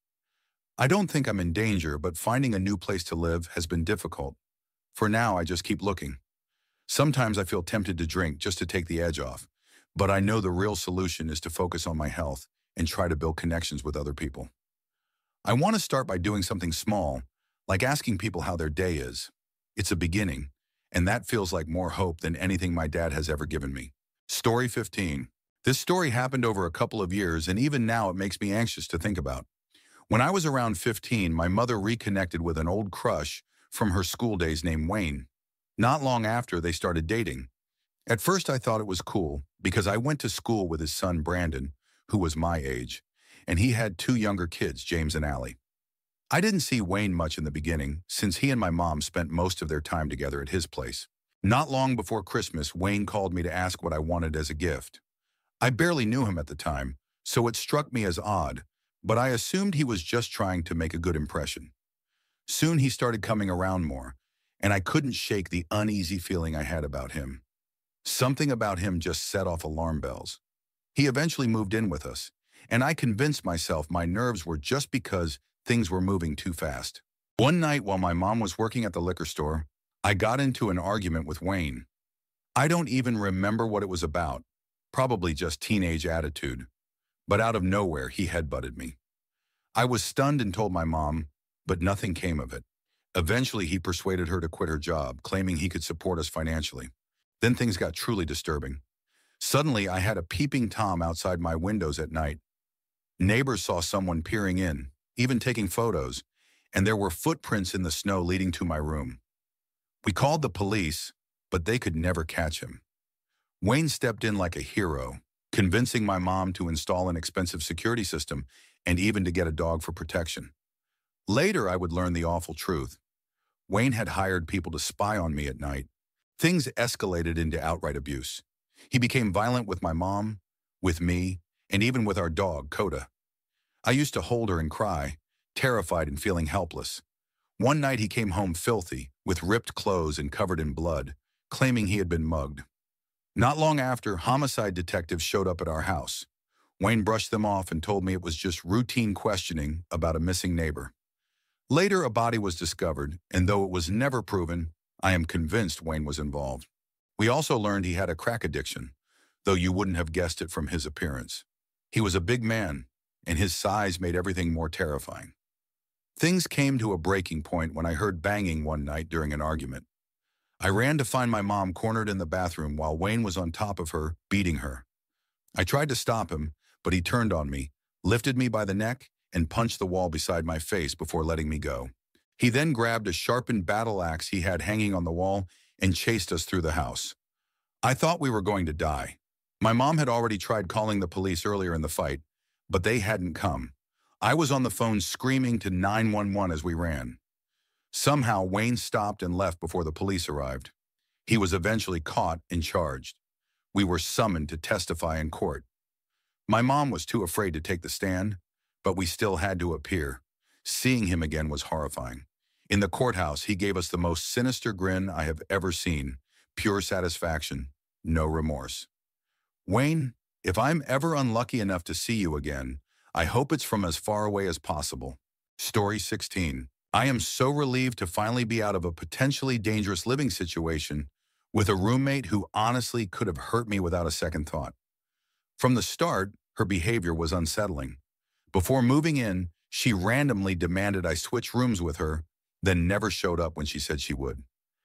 Speaker 3: I don't think I'm in danger, but finding a new place to live has been difficult. For now, I just keep looking. Sometimes I feel tempted to drink just to take the edge off, but I know the real solution is to focus on my health and try to build connections with other people. I want to start by doing something small, like asking people how their day is. It's a beginning, and that feels like more hope than anything my dad has ever given me. Story 15. This story happened over a couple of years, and even now it makes me anxious to think about. When I was around 15, my mother reconnected with an old crush from her school days named Wayne. Not long after, they started dating. At first, I thought it was cool because I went to school with his son, Brandon, who was my age, and he had 2 younger kids, James and Allie. I didn't see Wayne much in the beginning, since he and my mom spent most of their time together at his place. Not long before Christmas, Wayne called me to ask what I wanted as a gift. I barely knew him at the time, so it struck me as odd, but I assumed he was just trying to make a good impression. Soon he started coming around more, and I couldn't shake the uneasy feeling I had about him. Something about him just set off alarm bells. He eventually moved in with us, and I convinced myself my nerves were just because things were moving too fast. One night while my mom was working at the liquor store, I got into an argument with Wayne. I don't even remember what it was about, probably just teenage attitude. But out of nowhere, he headbutted me. I was stunned and told my mom, but nothing came of it. Eventually, he persuaded her to quit her job, claiming he could support us financially. Then things got truly disturbing. Suddenly, I had a peeping Tom outside my windows at night. Neighbors saw someone peering in, even taking photos, and there were footprints in the snow leading to my room. We called the police, but they could never catch him. Wayne stepped in like a hero, convincing my mom to install an expensive security system and even to get a dog for protection. Later, I would learn the awful truth. Wayne had hired people to spy on me at night. Things escalated into outright abuse. He became violent with my mom, with me, and even with our dog, Coda. I used to hold her and cry, terrified and feeling helpless. One night he came home filthy, with ripped clothes and covered in blood, claiming he had been mugged. Not long after, homicide detectives showed up at our house. Wayne brushed them off and told me it was just routine questioning about a missing neighbor. Later, a body was discovered, and though it was never proven, I am convinced Wayne was involved. We also learned he had a crack addiction, though you wouldn't have guessed it from his appearance. He was a big man, and his size made everything more terrifying. Things came to a breaking point when I heard banging one night during an argument. I ran to find my mom cornered in the bathroom while Wayne was on top of her, beating her. I tried to stop him, but he turned on me, lifted me by the neck, and punched the wall beside my face before letting me go. He then grabbed a sharpened battle axe he had hanging on the wall and chased us through the house. I thought we were going to die. My mom had already tried calling the police earlier in the fight, but they hadn't come. I was on the phone screaming to 911 as we ran. Somehow, Wayne stopped and left before the police arrived. He was eventually caught and charged. We were summoned to testify in court. My mom was too afraid to take the stand, but we still had to appear. Seeing him again was horrifying. In the courthouse, he gave us the most sinister grin I have ever seen. Pure satisfaction, no remorse. Wayne, if I'm ever unlucky enough to see you again, I hope it's from as far away as possible. Story 16. I am so relieved to finally be out of a potentially dangerous living situation with a roommate who honestly could have hurt me without a second thought. From the start, her behavior was unsettling. Before moving in, she randomly demanded I switch rooms with her, then never showed up when she said she would.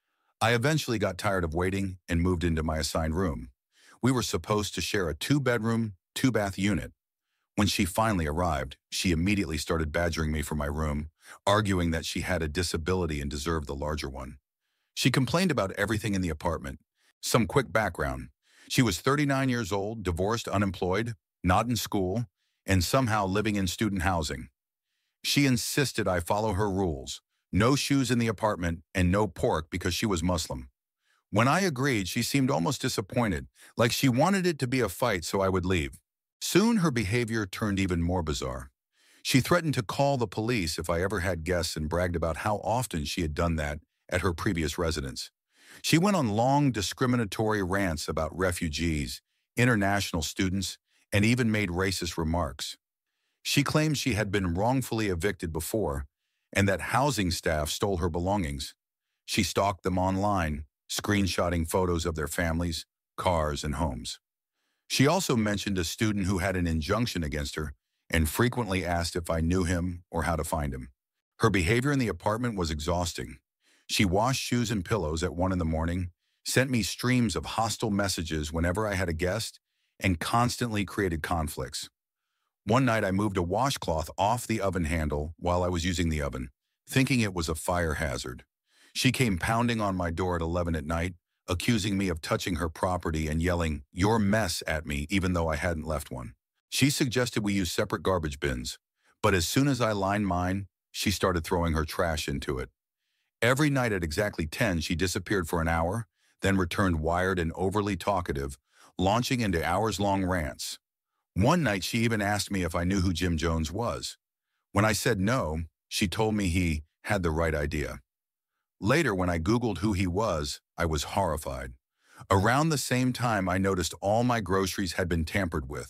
Speaker 3: I eventually got tired of waiting and moved into my assigned room. We were supposed to share a 2-bedroom, 2-bath unit. When she finally arrived, she immediately started badgering me for my room, arguing that she had a disability and deserved the larger one. She complained about everything in the apartment. Some quick background. She was 39 years old, divorced, unemployed, not in school, and somehow living in student housing. She insisted I follow her rules. No shoes in the apartment and no pork because she was Muslim. When I agreed, she seemed almost disappointed, like she wanted it to be a fight so I would leave. Soon her behavior turned even more bizarre. She threatened to call the police if I ever had guests and bragged about how often she had done that at her previous residence. She went on long discriminatory rants about refugees, international students, and even made racist remarks. She claimed she had been wrongfully evicted before and that housing staff stole her belongings. She stalked them online, screenshotting photos of their families, cars, and homes. She also mentioned a student who had an injunction against her and frequently asked if I knew him or how to find him. Her behavior in the apartment was exhausting. She washed shoes and pillows at 1 in the morning, sent me streams of hostile messages whenever I had a guest, and constantly created conflicts. One night I moved a washcloth off the oven handle while I was using the oven, thinking it was a fire hazard. She came pounding on my door at 11 at night, accusing me of touching her property and yelling, "Your mess," at me, even though I hadn't left one. She suggested we use separate garbage bins, but as soon as I lined mine, she started throwing her trash into it. Every night at exactly 10, she disappeared for an hour, then returned wired and overly talkative, launching into hours-long rants. One night, she even asked me if I knew who Jim Jones was. When I said no, she told me he had the right idea. Later, when I Googled who he was, I was horrified. Around the same time, I noticed all my groceries had been tampered with.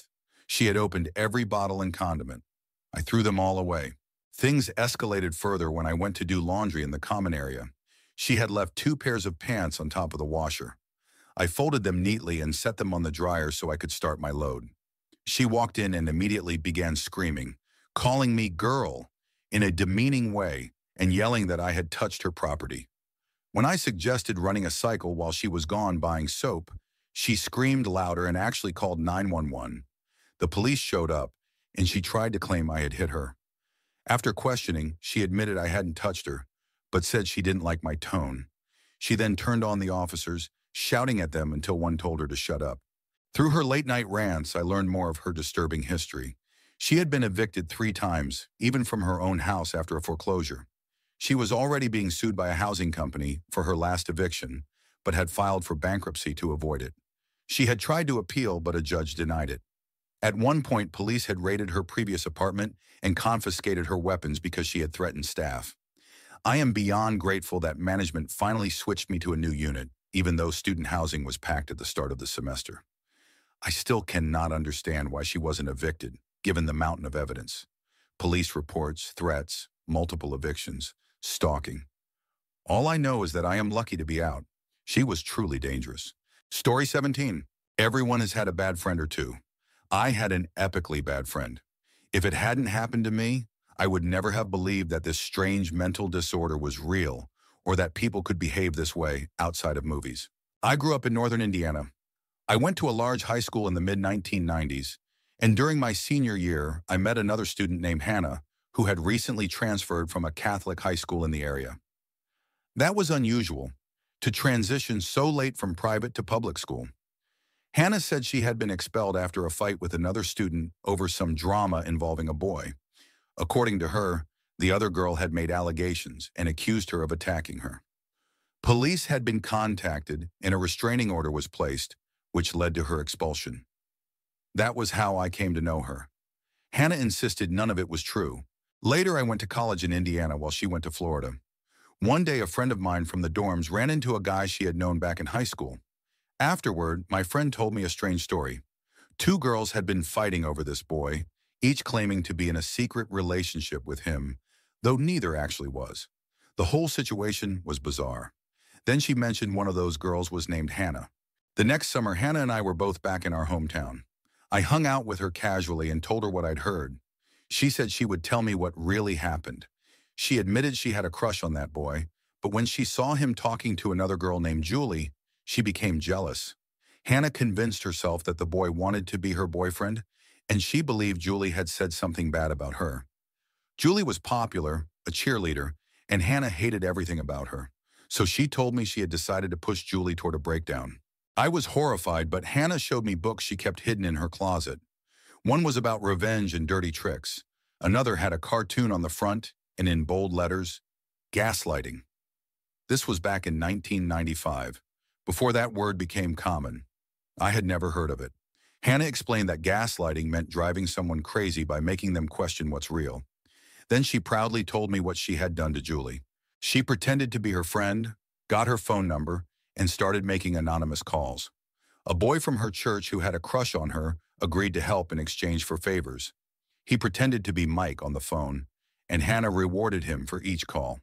Speaker 3: She had opened every bottle and condiment. I threw them all away. Things escalated further when I went to do laundry in the common area. She had left 2 pairs of pants on top of the washer. I folded them neatly and set them on the dryer so I could start my load. She walked in and immediately began screaming, calling me girl in a demeaning way and yelling that I had touched her property. When I suggested running a cycle while she was gone buying soap, she screamed louder and actually called 911. The police showed up, and she tried to claim I had hit her. After questioning, she admitted I hadn't touched her, but said she didn't like my tone. She then turned on the officers, shouting at them until one told her to shut up. Through her late-night rants, I learned more of her disturbing history. She had been evicted 3 times, even from her own house after a foreclosure. She was already being sued by a housing company for her last eviction, but had filed for bankruptcy to avoid it. She had tried to appeal, but a judge denied it. At one point, police had raided her previous apartment and confiscated her weapons because she had threatened staff. I am beyond grateful that management finally switched me to a new unit, even though student housing was packed at the start of the semester. I still cannot understand why she wasn't evicted, given the mountain of evidence. Police reports, threats, multiple evictions, stalking. All I know is that I am lucky to be out. She was truly dangerous. Story 17. Everyone has had a bad friend or two. I had an epically bad friend. If it hadn't happened to me, I would never have believed that this strange mental disorder was real or that people could behave this way outside of movies. I grew up in northern Indiana. I went to a large high school in the mid-1990s, and during my senior year, I met another student named Hannah who had recently transferred from a Catholic high school in the area. That was unusual, to transition so late from private to public school. Hannah said she had been expelled after a fight with another student over some drama involving a boy. According to her, the other girl had made allegations and accused her of attacking her. Police had been contacted and a restraining order was placed, which led to her expulsion. That was how I came to know her. Hannah insisted none of it was true. Later, I went to college in Indiana while she went to Florida. One day, a friend of mine from the dorms ran into a guy she had known back in high school. Afterward, my friend told me a strange story. 2 girls had been fighting over this boy, each claiming to be in a secret relationship with him, though neither actually was. The whole situation was bizarre. Then she mentioned one of those girls was named Hannah. The next summer, Hannah and I were both back in our hometown. I hung out with her casually and told her what I'd heard. She said she would tell me what really happened. She admitted she had a crush on that boy, but when she saw him talking to another girl named Julie, she became jealous. Hannah convinced herself that the boy wanted to be her boyfriend, and she believed Julie had said something bad about her. Julie was popular, a cheerleader, and Hannah hated everything about her. So she told me she had decided to push Julie toward a breakdown. I was horrified, but Hannah showed me books she kept hidden in her closet. One was about revenge and dirty tricks. Another had a cartoon on the front and in bold letters, gaslighting. This was back in 1995, before that word became common. I had never heard of it. Hannah explained that gaslighting meant driving someone crazy by making them question what's real. Then she proudly told me what she had done to Julie. She pretended to be her friend, got her phone number, and started making anonymous calls. A boy from her church who had a crush on her agreed to help in exchange for favors. He pretended to be Mike on the phone, and Hannah rewarded him for each call.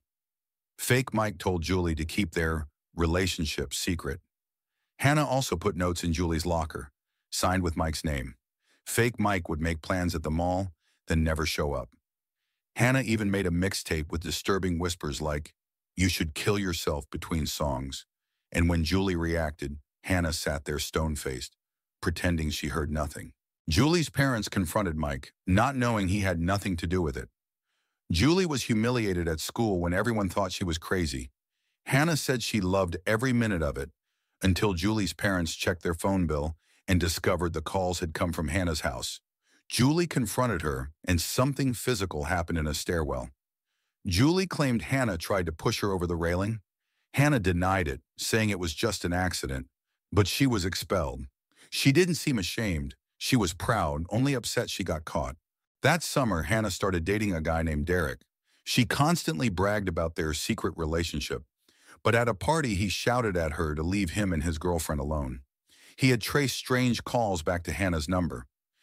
Speaker 3: Fake Mike told Julie to keep their relationship secret. Hannah also put notes in Julie's locker, signed with Mike's name. Fake Mike would make plans at the mall, then never show up. Hannah even made a mixtape with disturbing whispers like, "You should kill yourself" between songs. And when Julie reacted, Hannah sat there stone-faced, pretending she heard nothing. Julie's parents confronted Mike, not knowing he had nothing to do with it. Julie was humiliated at school when everyone thought she was crazy. Hannah said she loved every minute of it until Julie's parents checked their phone bill and discovered the calls had come from Hannah's house. Julie confronted her, and something physical happened in a stairwell. Julie claimed Hannah tried to push her over the railing. Hannah denied it, saying it was just an accident, but she was expelled. She didn't seem ashamed. She was proud, only upset she got caught. That summer, Hannah started dating a guy named Derek. She constantly bragged about their secret relationship, but at a party he shouted at her to leave him and his girlfriend alone. He had traced strange calls back to Hannah's number.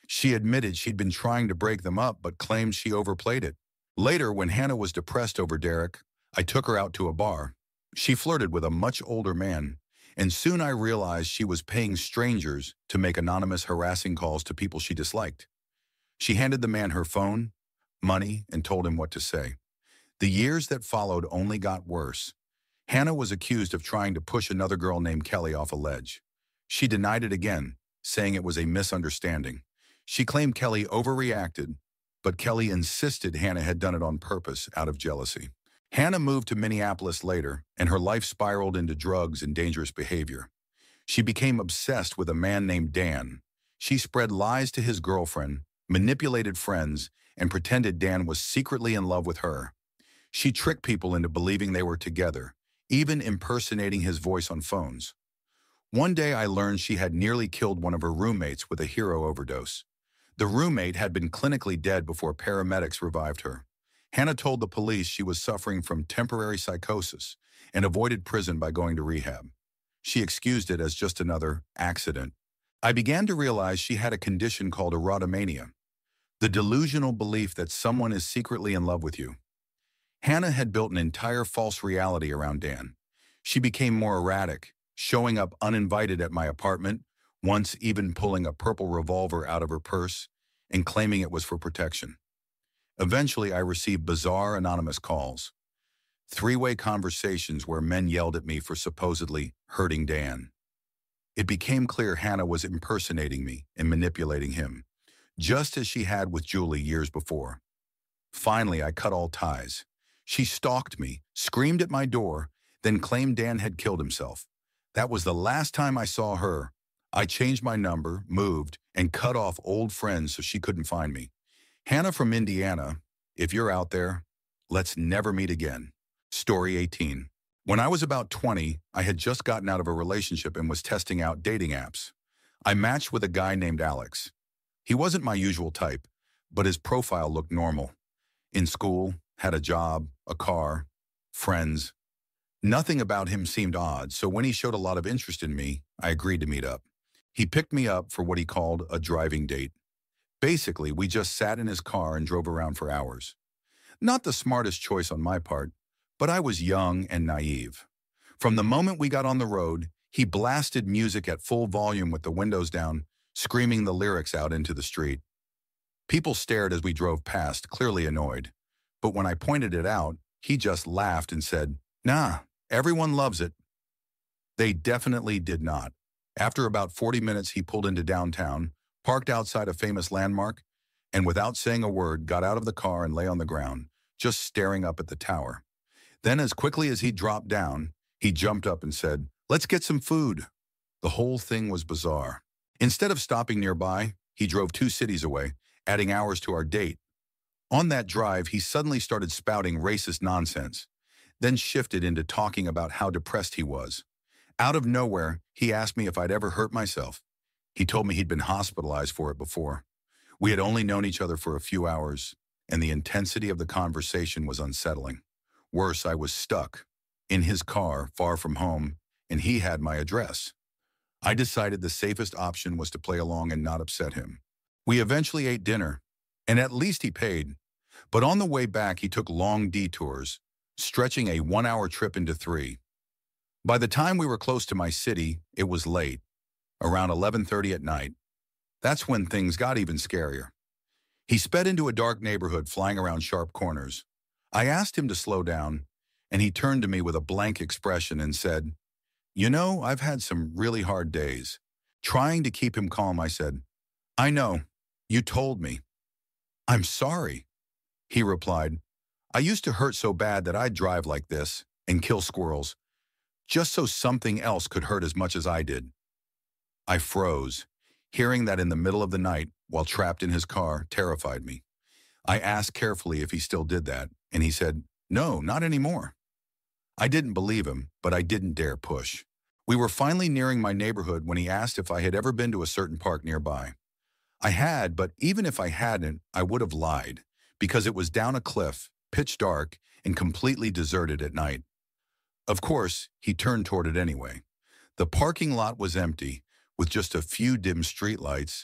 Speaker 3: She admitted she'd been trying to break them up but claimed she overplayed it. Later, when Hannah was depressed over Derek, I took her out to a bar. She flirted with a much older man, and soon I realized she was paying strangers to make anonymous harassing calls to people she disliked. She handed the man her phone, money, and told him what to say. The years that followed only got worse. Hannah was accused of trying to push another girl named Kelly off a ledge. She denied it again, saying it was a misunderstanding. She claimed Kelly overreacted, but Kelly insisted Hannah had done it on purpose out of jealousy. Hannah moved to Minneapolis later, and her life spiraled into drugs and dangerous behavior. She became obsessed with a man named Dan. She spread lies to his girlfriend, manipulated friends, and pretended Dan was secretly in love with her. She tricked people into believing they were together, even impersonating his voice on phones. One day I learned she had nearly killed one of her roommates with a hero overdose. The roommate had been clinically dead before paramedics revived her. Hannah told the police she was suffering from temporary psychosis and avoided prison by going to rehab. She excused it as just another accident. I began to realize she had a condition called erotomania, the delusional belief that someone is secretly in love with you. Hannah had built an entire false reality around Dan. She became more erratic, showing up uninvited at my apartment, once even pulling a purple revolver out of her purse and claiming it was for protection. Eventually, I received bizarre anonymous calls, three-way conversations where men yelled at me for supposedly hurting Dan. It became clear Hannah was impersonating me and manipulating him, just as she had with Julie years before. Finally, I cut all ties. She stalked me, screamed at my door, then claimed Dan had killed himself. That was the last time I saw her. I changed my number, moved, and cut off old friends so she couldn't find me. Hannah from Indiana, if you're out there, let's never meet again. Story 18. When I was about 20, I had just gotten out of a relationship and was testing out dating apps. I matched with a guy named Alex. He wasn't my usual type, but his profile looked normal. In school, had a job, a car, friends. Nothing about him seemed odd, so when he showed a lot of interest in me, I agreed to meet up. He picked me up for what he called a driving date. Basically, we just sat in his car and drove around for hours. Not the smartest choice on my part, but I was young and naive. From the moment we got on the road, he blasted music at full volume with the windows down, screaming the lyrics out into the street. People stared as we drove past, clearly annoyed. But when I pointed it out, he just laughed and said, "Nah, everyone loves it." They definitely did not. After about 40 minutes, he pulled into downtown, parked outside a famous landmark, and without saying a word, got out of the car and lay on the ground, just staring up at the tower. Then, as quickly as he dropped down, he jumped up and said, "Let's get some food." The whole thing was bizarre. Instead of stopping nearby, he drove 2 cities away, adding hours to our date. On that drive, he suddenly started spouting racist nonsense, then shifted into talking about how depressed he was. Out of nowhere, he asked me if I'd ever hurt myself. He told me he'd been hospitalized for it before. We had only known each other for a few hours, and the intensity of the conversation was unsettling. Worse, I was stuck, in his car, far from home, and he had my address. I decided the safest option was to play along and not upset him. We eventually ate dinner, and at least he paid. But on the way back, he took long detours, stretching a 1-hour trip into 3. By the time we were close to my city, it was late, around 11:30 at night. That's when things got even scarier. He sped into a dark neighborhood, flying around sharp corners. I asked him to slow down, and he turned to me with a blank expression and said, "You know, I've had some really hard days." Trying to keep him calm, I said, "I know, you told me." "I'm sorry," he replied. "I used to hurt so bad that I'd drive like this and kill squirrels, just so something else could hurt as much as I did." I froze. Hearing that in the middle of the night, while trapped in his car, terrified me. I asked carefully if he still did that, and he said, "No, not anymore." I didn't believe him, but I didn't dare push. We were finally nearing my neighborhood when he asked if I had ever been to a certain park nearby. I had, but even if I hadn't, I would have lied, because it was down a cliff, pitch dark, and completely deserted at night. Of course, he turned toward it anyway. The parking lot was empty, with just a few dim streetlights,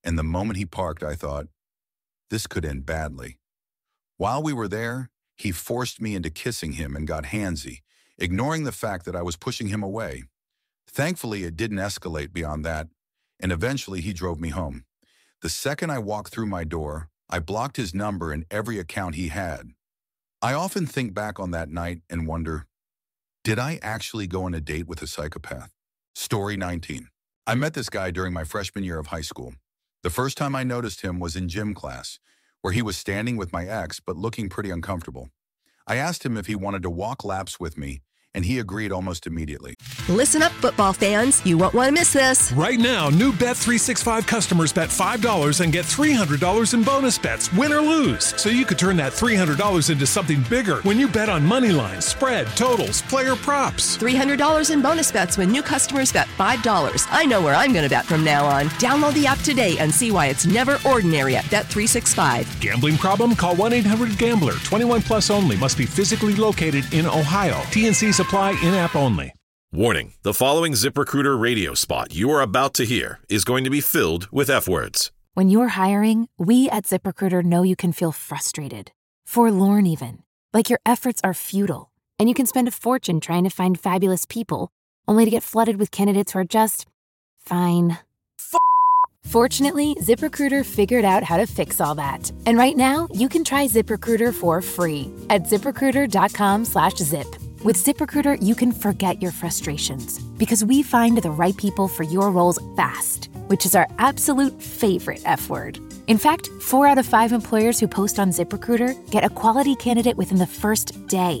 Speaker 3: and the moment he parked, I thought, this could end badly. While we were there, he forced me into kissing him and got handsy, ignoring the fact that I was pushing him away. Thankfully, it didn't escalate beyond that, and eventually he drove me home. The second I walked through my door, I blocked his number and every account he had. I often think back on that night and wonder, did I actually go on a date with a psychopath? Story 19. I met this guy during my freshman year of high school. The first time I noticed him was in gym class, where he was standing with my ex but looking pretty uncomfortable. I asked him if he wanted to walk laps with me, and he agreed almost immediately.
Speaker 1: Listen up, football fans. You won't want to miss this.
Speaker 2: Right now, new Bet365 customers bet $5 and get $300 in bonus bets, win or lose. So you could turn that $300 into something bigger when you bet on money lines, spread, totals, player props.
Speaker 1: $300 in bonus bets when new customers bet $5. I know where I'm going to bet from now on. Download the app today and see why it's never ordinary at Bet365.
Speaker 2: Gambling problem? Call 1-800-GAMBLER. 21 plus only. Must be physically located in Ohio. T&Cs apply, in-app only.
Speaker 4: Warning, the following ZipRecruiter radio spot you are about to hear is going to be filled with F-words.
Speaker 5: When you're hiring, we at ZipRecruiter know you can feel frustrated, forlorn even, like your efforts are futile, and you can spend a fortune trying to find fabulous people, only to get flooded with candidates who are just fine. Fortunately, ZipRecruiter figured out how to fix all that. And right now, you can try ZipRecruiter for free at ZipRecruiter.com/zip. With ZipRecruiter, you can forget your frustrations because we find the right people for your roles fast, which is our absolute favorite F word. In fact, 4 out of 5 employers who post on ZipRecruiter get a quality candidate within the first day.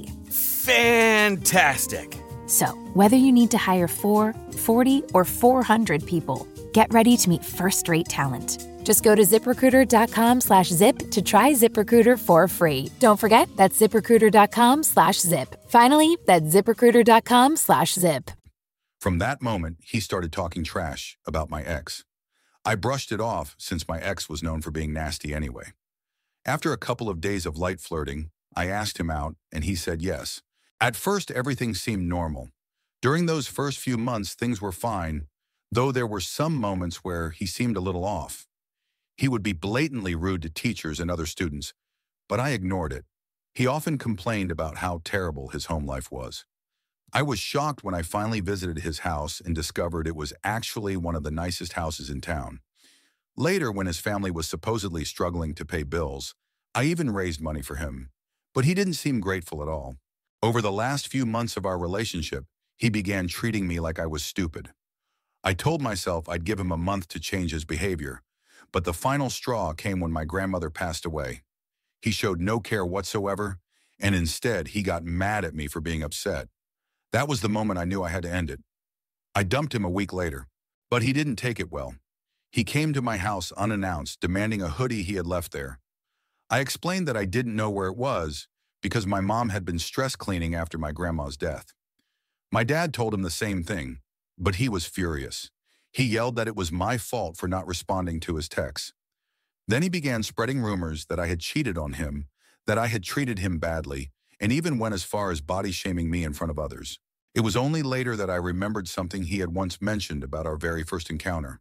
Speaker 6: Fantastic.
Speaker 5: So, whether you need to hire 4, 40, or 400 people, get ready to meet first-rate talent. Just go to ZipRecruiter.com/zip to try ZipRecruiter for free. Don't forget, that's ZipRecruiter.com/zip. Finally, that's ZipRecruiter.com/zip.
Speaker 3: From that moment, he started talking trash about my ex. I brushed it off since my ex was known for being nasty anyway. After a couple of days of light flirting, I asked him out, and he said yes. At first, everything seemed normal. During those first few months, things were fine, though there were some moments where he seemed a little off. He would be blatantly rude to teachers and other students, but I ignored it. He often complained about how terrible his home life was. I was shocked when I finally visited his house and discovered it was actually one of the nicest houses in town. Later, when his family was supposedly struggling to pay bills, I even raised money for him, but he didn't seem grateful at all. Over the last few months of our relationship, he began treating me like I was stupid. I told myself I'd give him a month to change his behavior, but the final straw came when my grandmother passed away. He showed no care whatsoever, and instead he got mad at me for being upset. That was the moment I knew I had to end it. I dumped him a week later, but he didn't take it well. He came to my house unannounced, demanding a hoodie he had left there. I explained that I didn't know where it was because my mom had been stress cleaning after my grandma's death. My dad told him the same thing, but he was furious. He yelled that it was my fault for not responding to his texts. Then he began spreading rumors that I had cheated on him, that I had treated him badly, and even went as far as body-shaming me in front of others. It was only later that I remembered something he had once mentioned about our very first encounter.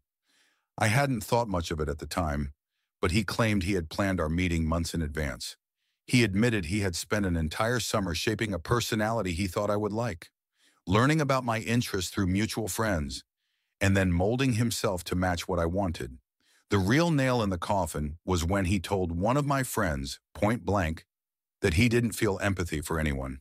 Speaker 3: I hadn't thought much of it at the time, but he claimed he had planned our meeting months in advance. He admitted he had spent an entire summer shaping a personality he thought I would like, learning about my interests through mutual friends, and then molding himself to match what I wanted. The real nail in the coffin was when he told one of my friends, point blank, that he didn't feel empathy for anyone.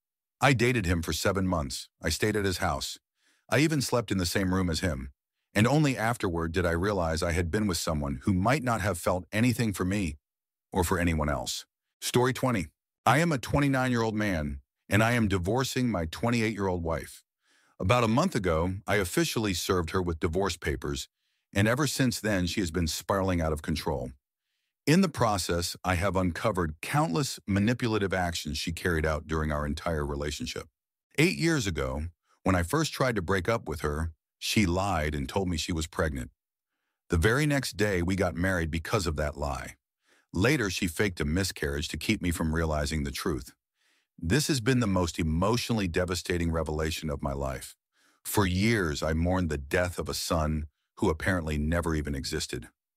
Speaker 3: I dated him for 7 months. I stayed at his house. I even slept in the same room as him. And only afterward did I realize I had been with someone who might not have felt anything for me or for anyone else. Story 20. I am a 29-year-old man, and I am divorcing my 28-year-old wife. About a month ago, I officially served her with divorce papers, and ever since then, she has been spiraling out of control. In the process, I have uncovered countless manipulative actions she carried out during our entire relationship. 8 years ago, when I first tried to break up with her, she lied and told me she was pregnant. The very next day, we got married because of that lie. Later, she faked a miscarriage to keep me from realizing the truth. This has been the most emotionally devastating revelation of my life. For years, I mourned the death of a son who apparently never even existed.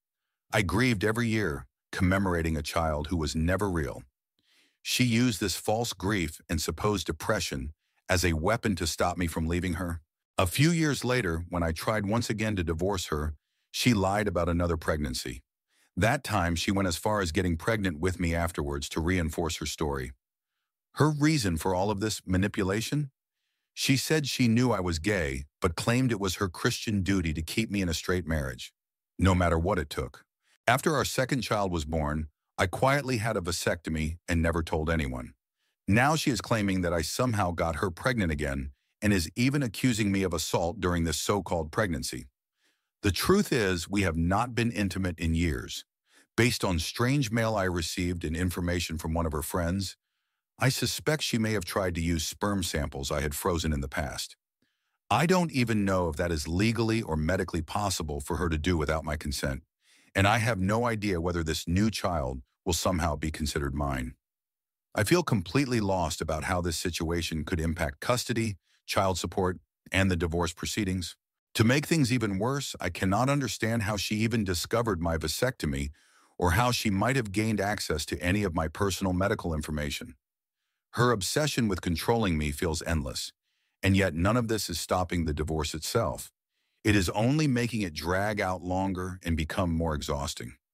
Speaker 3: I grieved every year, commemorating a child who was never real. She used this false grief and supposed depression as a weapon to stop me from leaving her. A few years later, when I tried once again to divorce her, she lied about another pregnancy. That time, she went as far as getting pregnant with me afterwards to reinforce her story. Her reason for all of this manipulation? She said she knew I was gay, but claimed it was her Christian duty to keep me in a straight marriage, no matter what it took. After our second child was born, I quietly had a vasectomy and never told anyone. Now she is claiming that I somehow got her pregnant again and is even accusing me of assault during this so-called pregnancy. The truth is, we have not been intimate in years. Based on strange mail I received and information from one of her friends, I suspect she may have tried to use sperm samples I had frozen in the past. I don't even know if that is legally or medically possible for her to do without my consent, and I have no idea whether this new child will somehow be considered mine. I feel completely lost about how this situation could impact custody, child support, and the divorce proceedings. To make things even worse, I cannot understand how she even discovered my vasectomy or how she might have gained access to any of my personal medical information. Her obsession with controlling me feels endless, and yet none of this is stopping the divorce itself. It is only making it drag out longer and become more exhausting.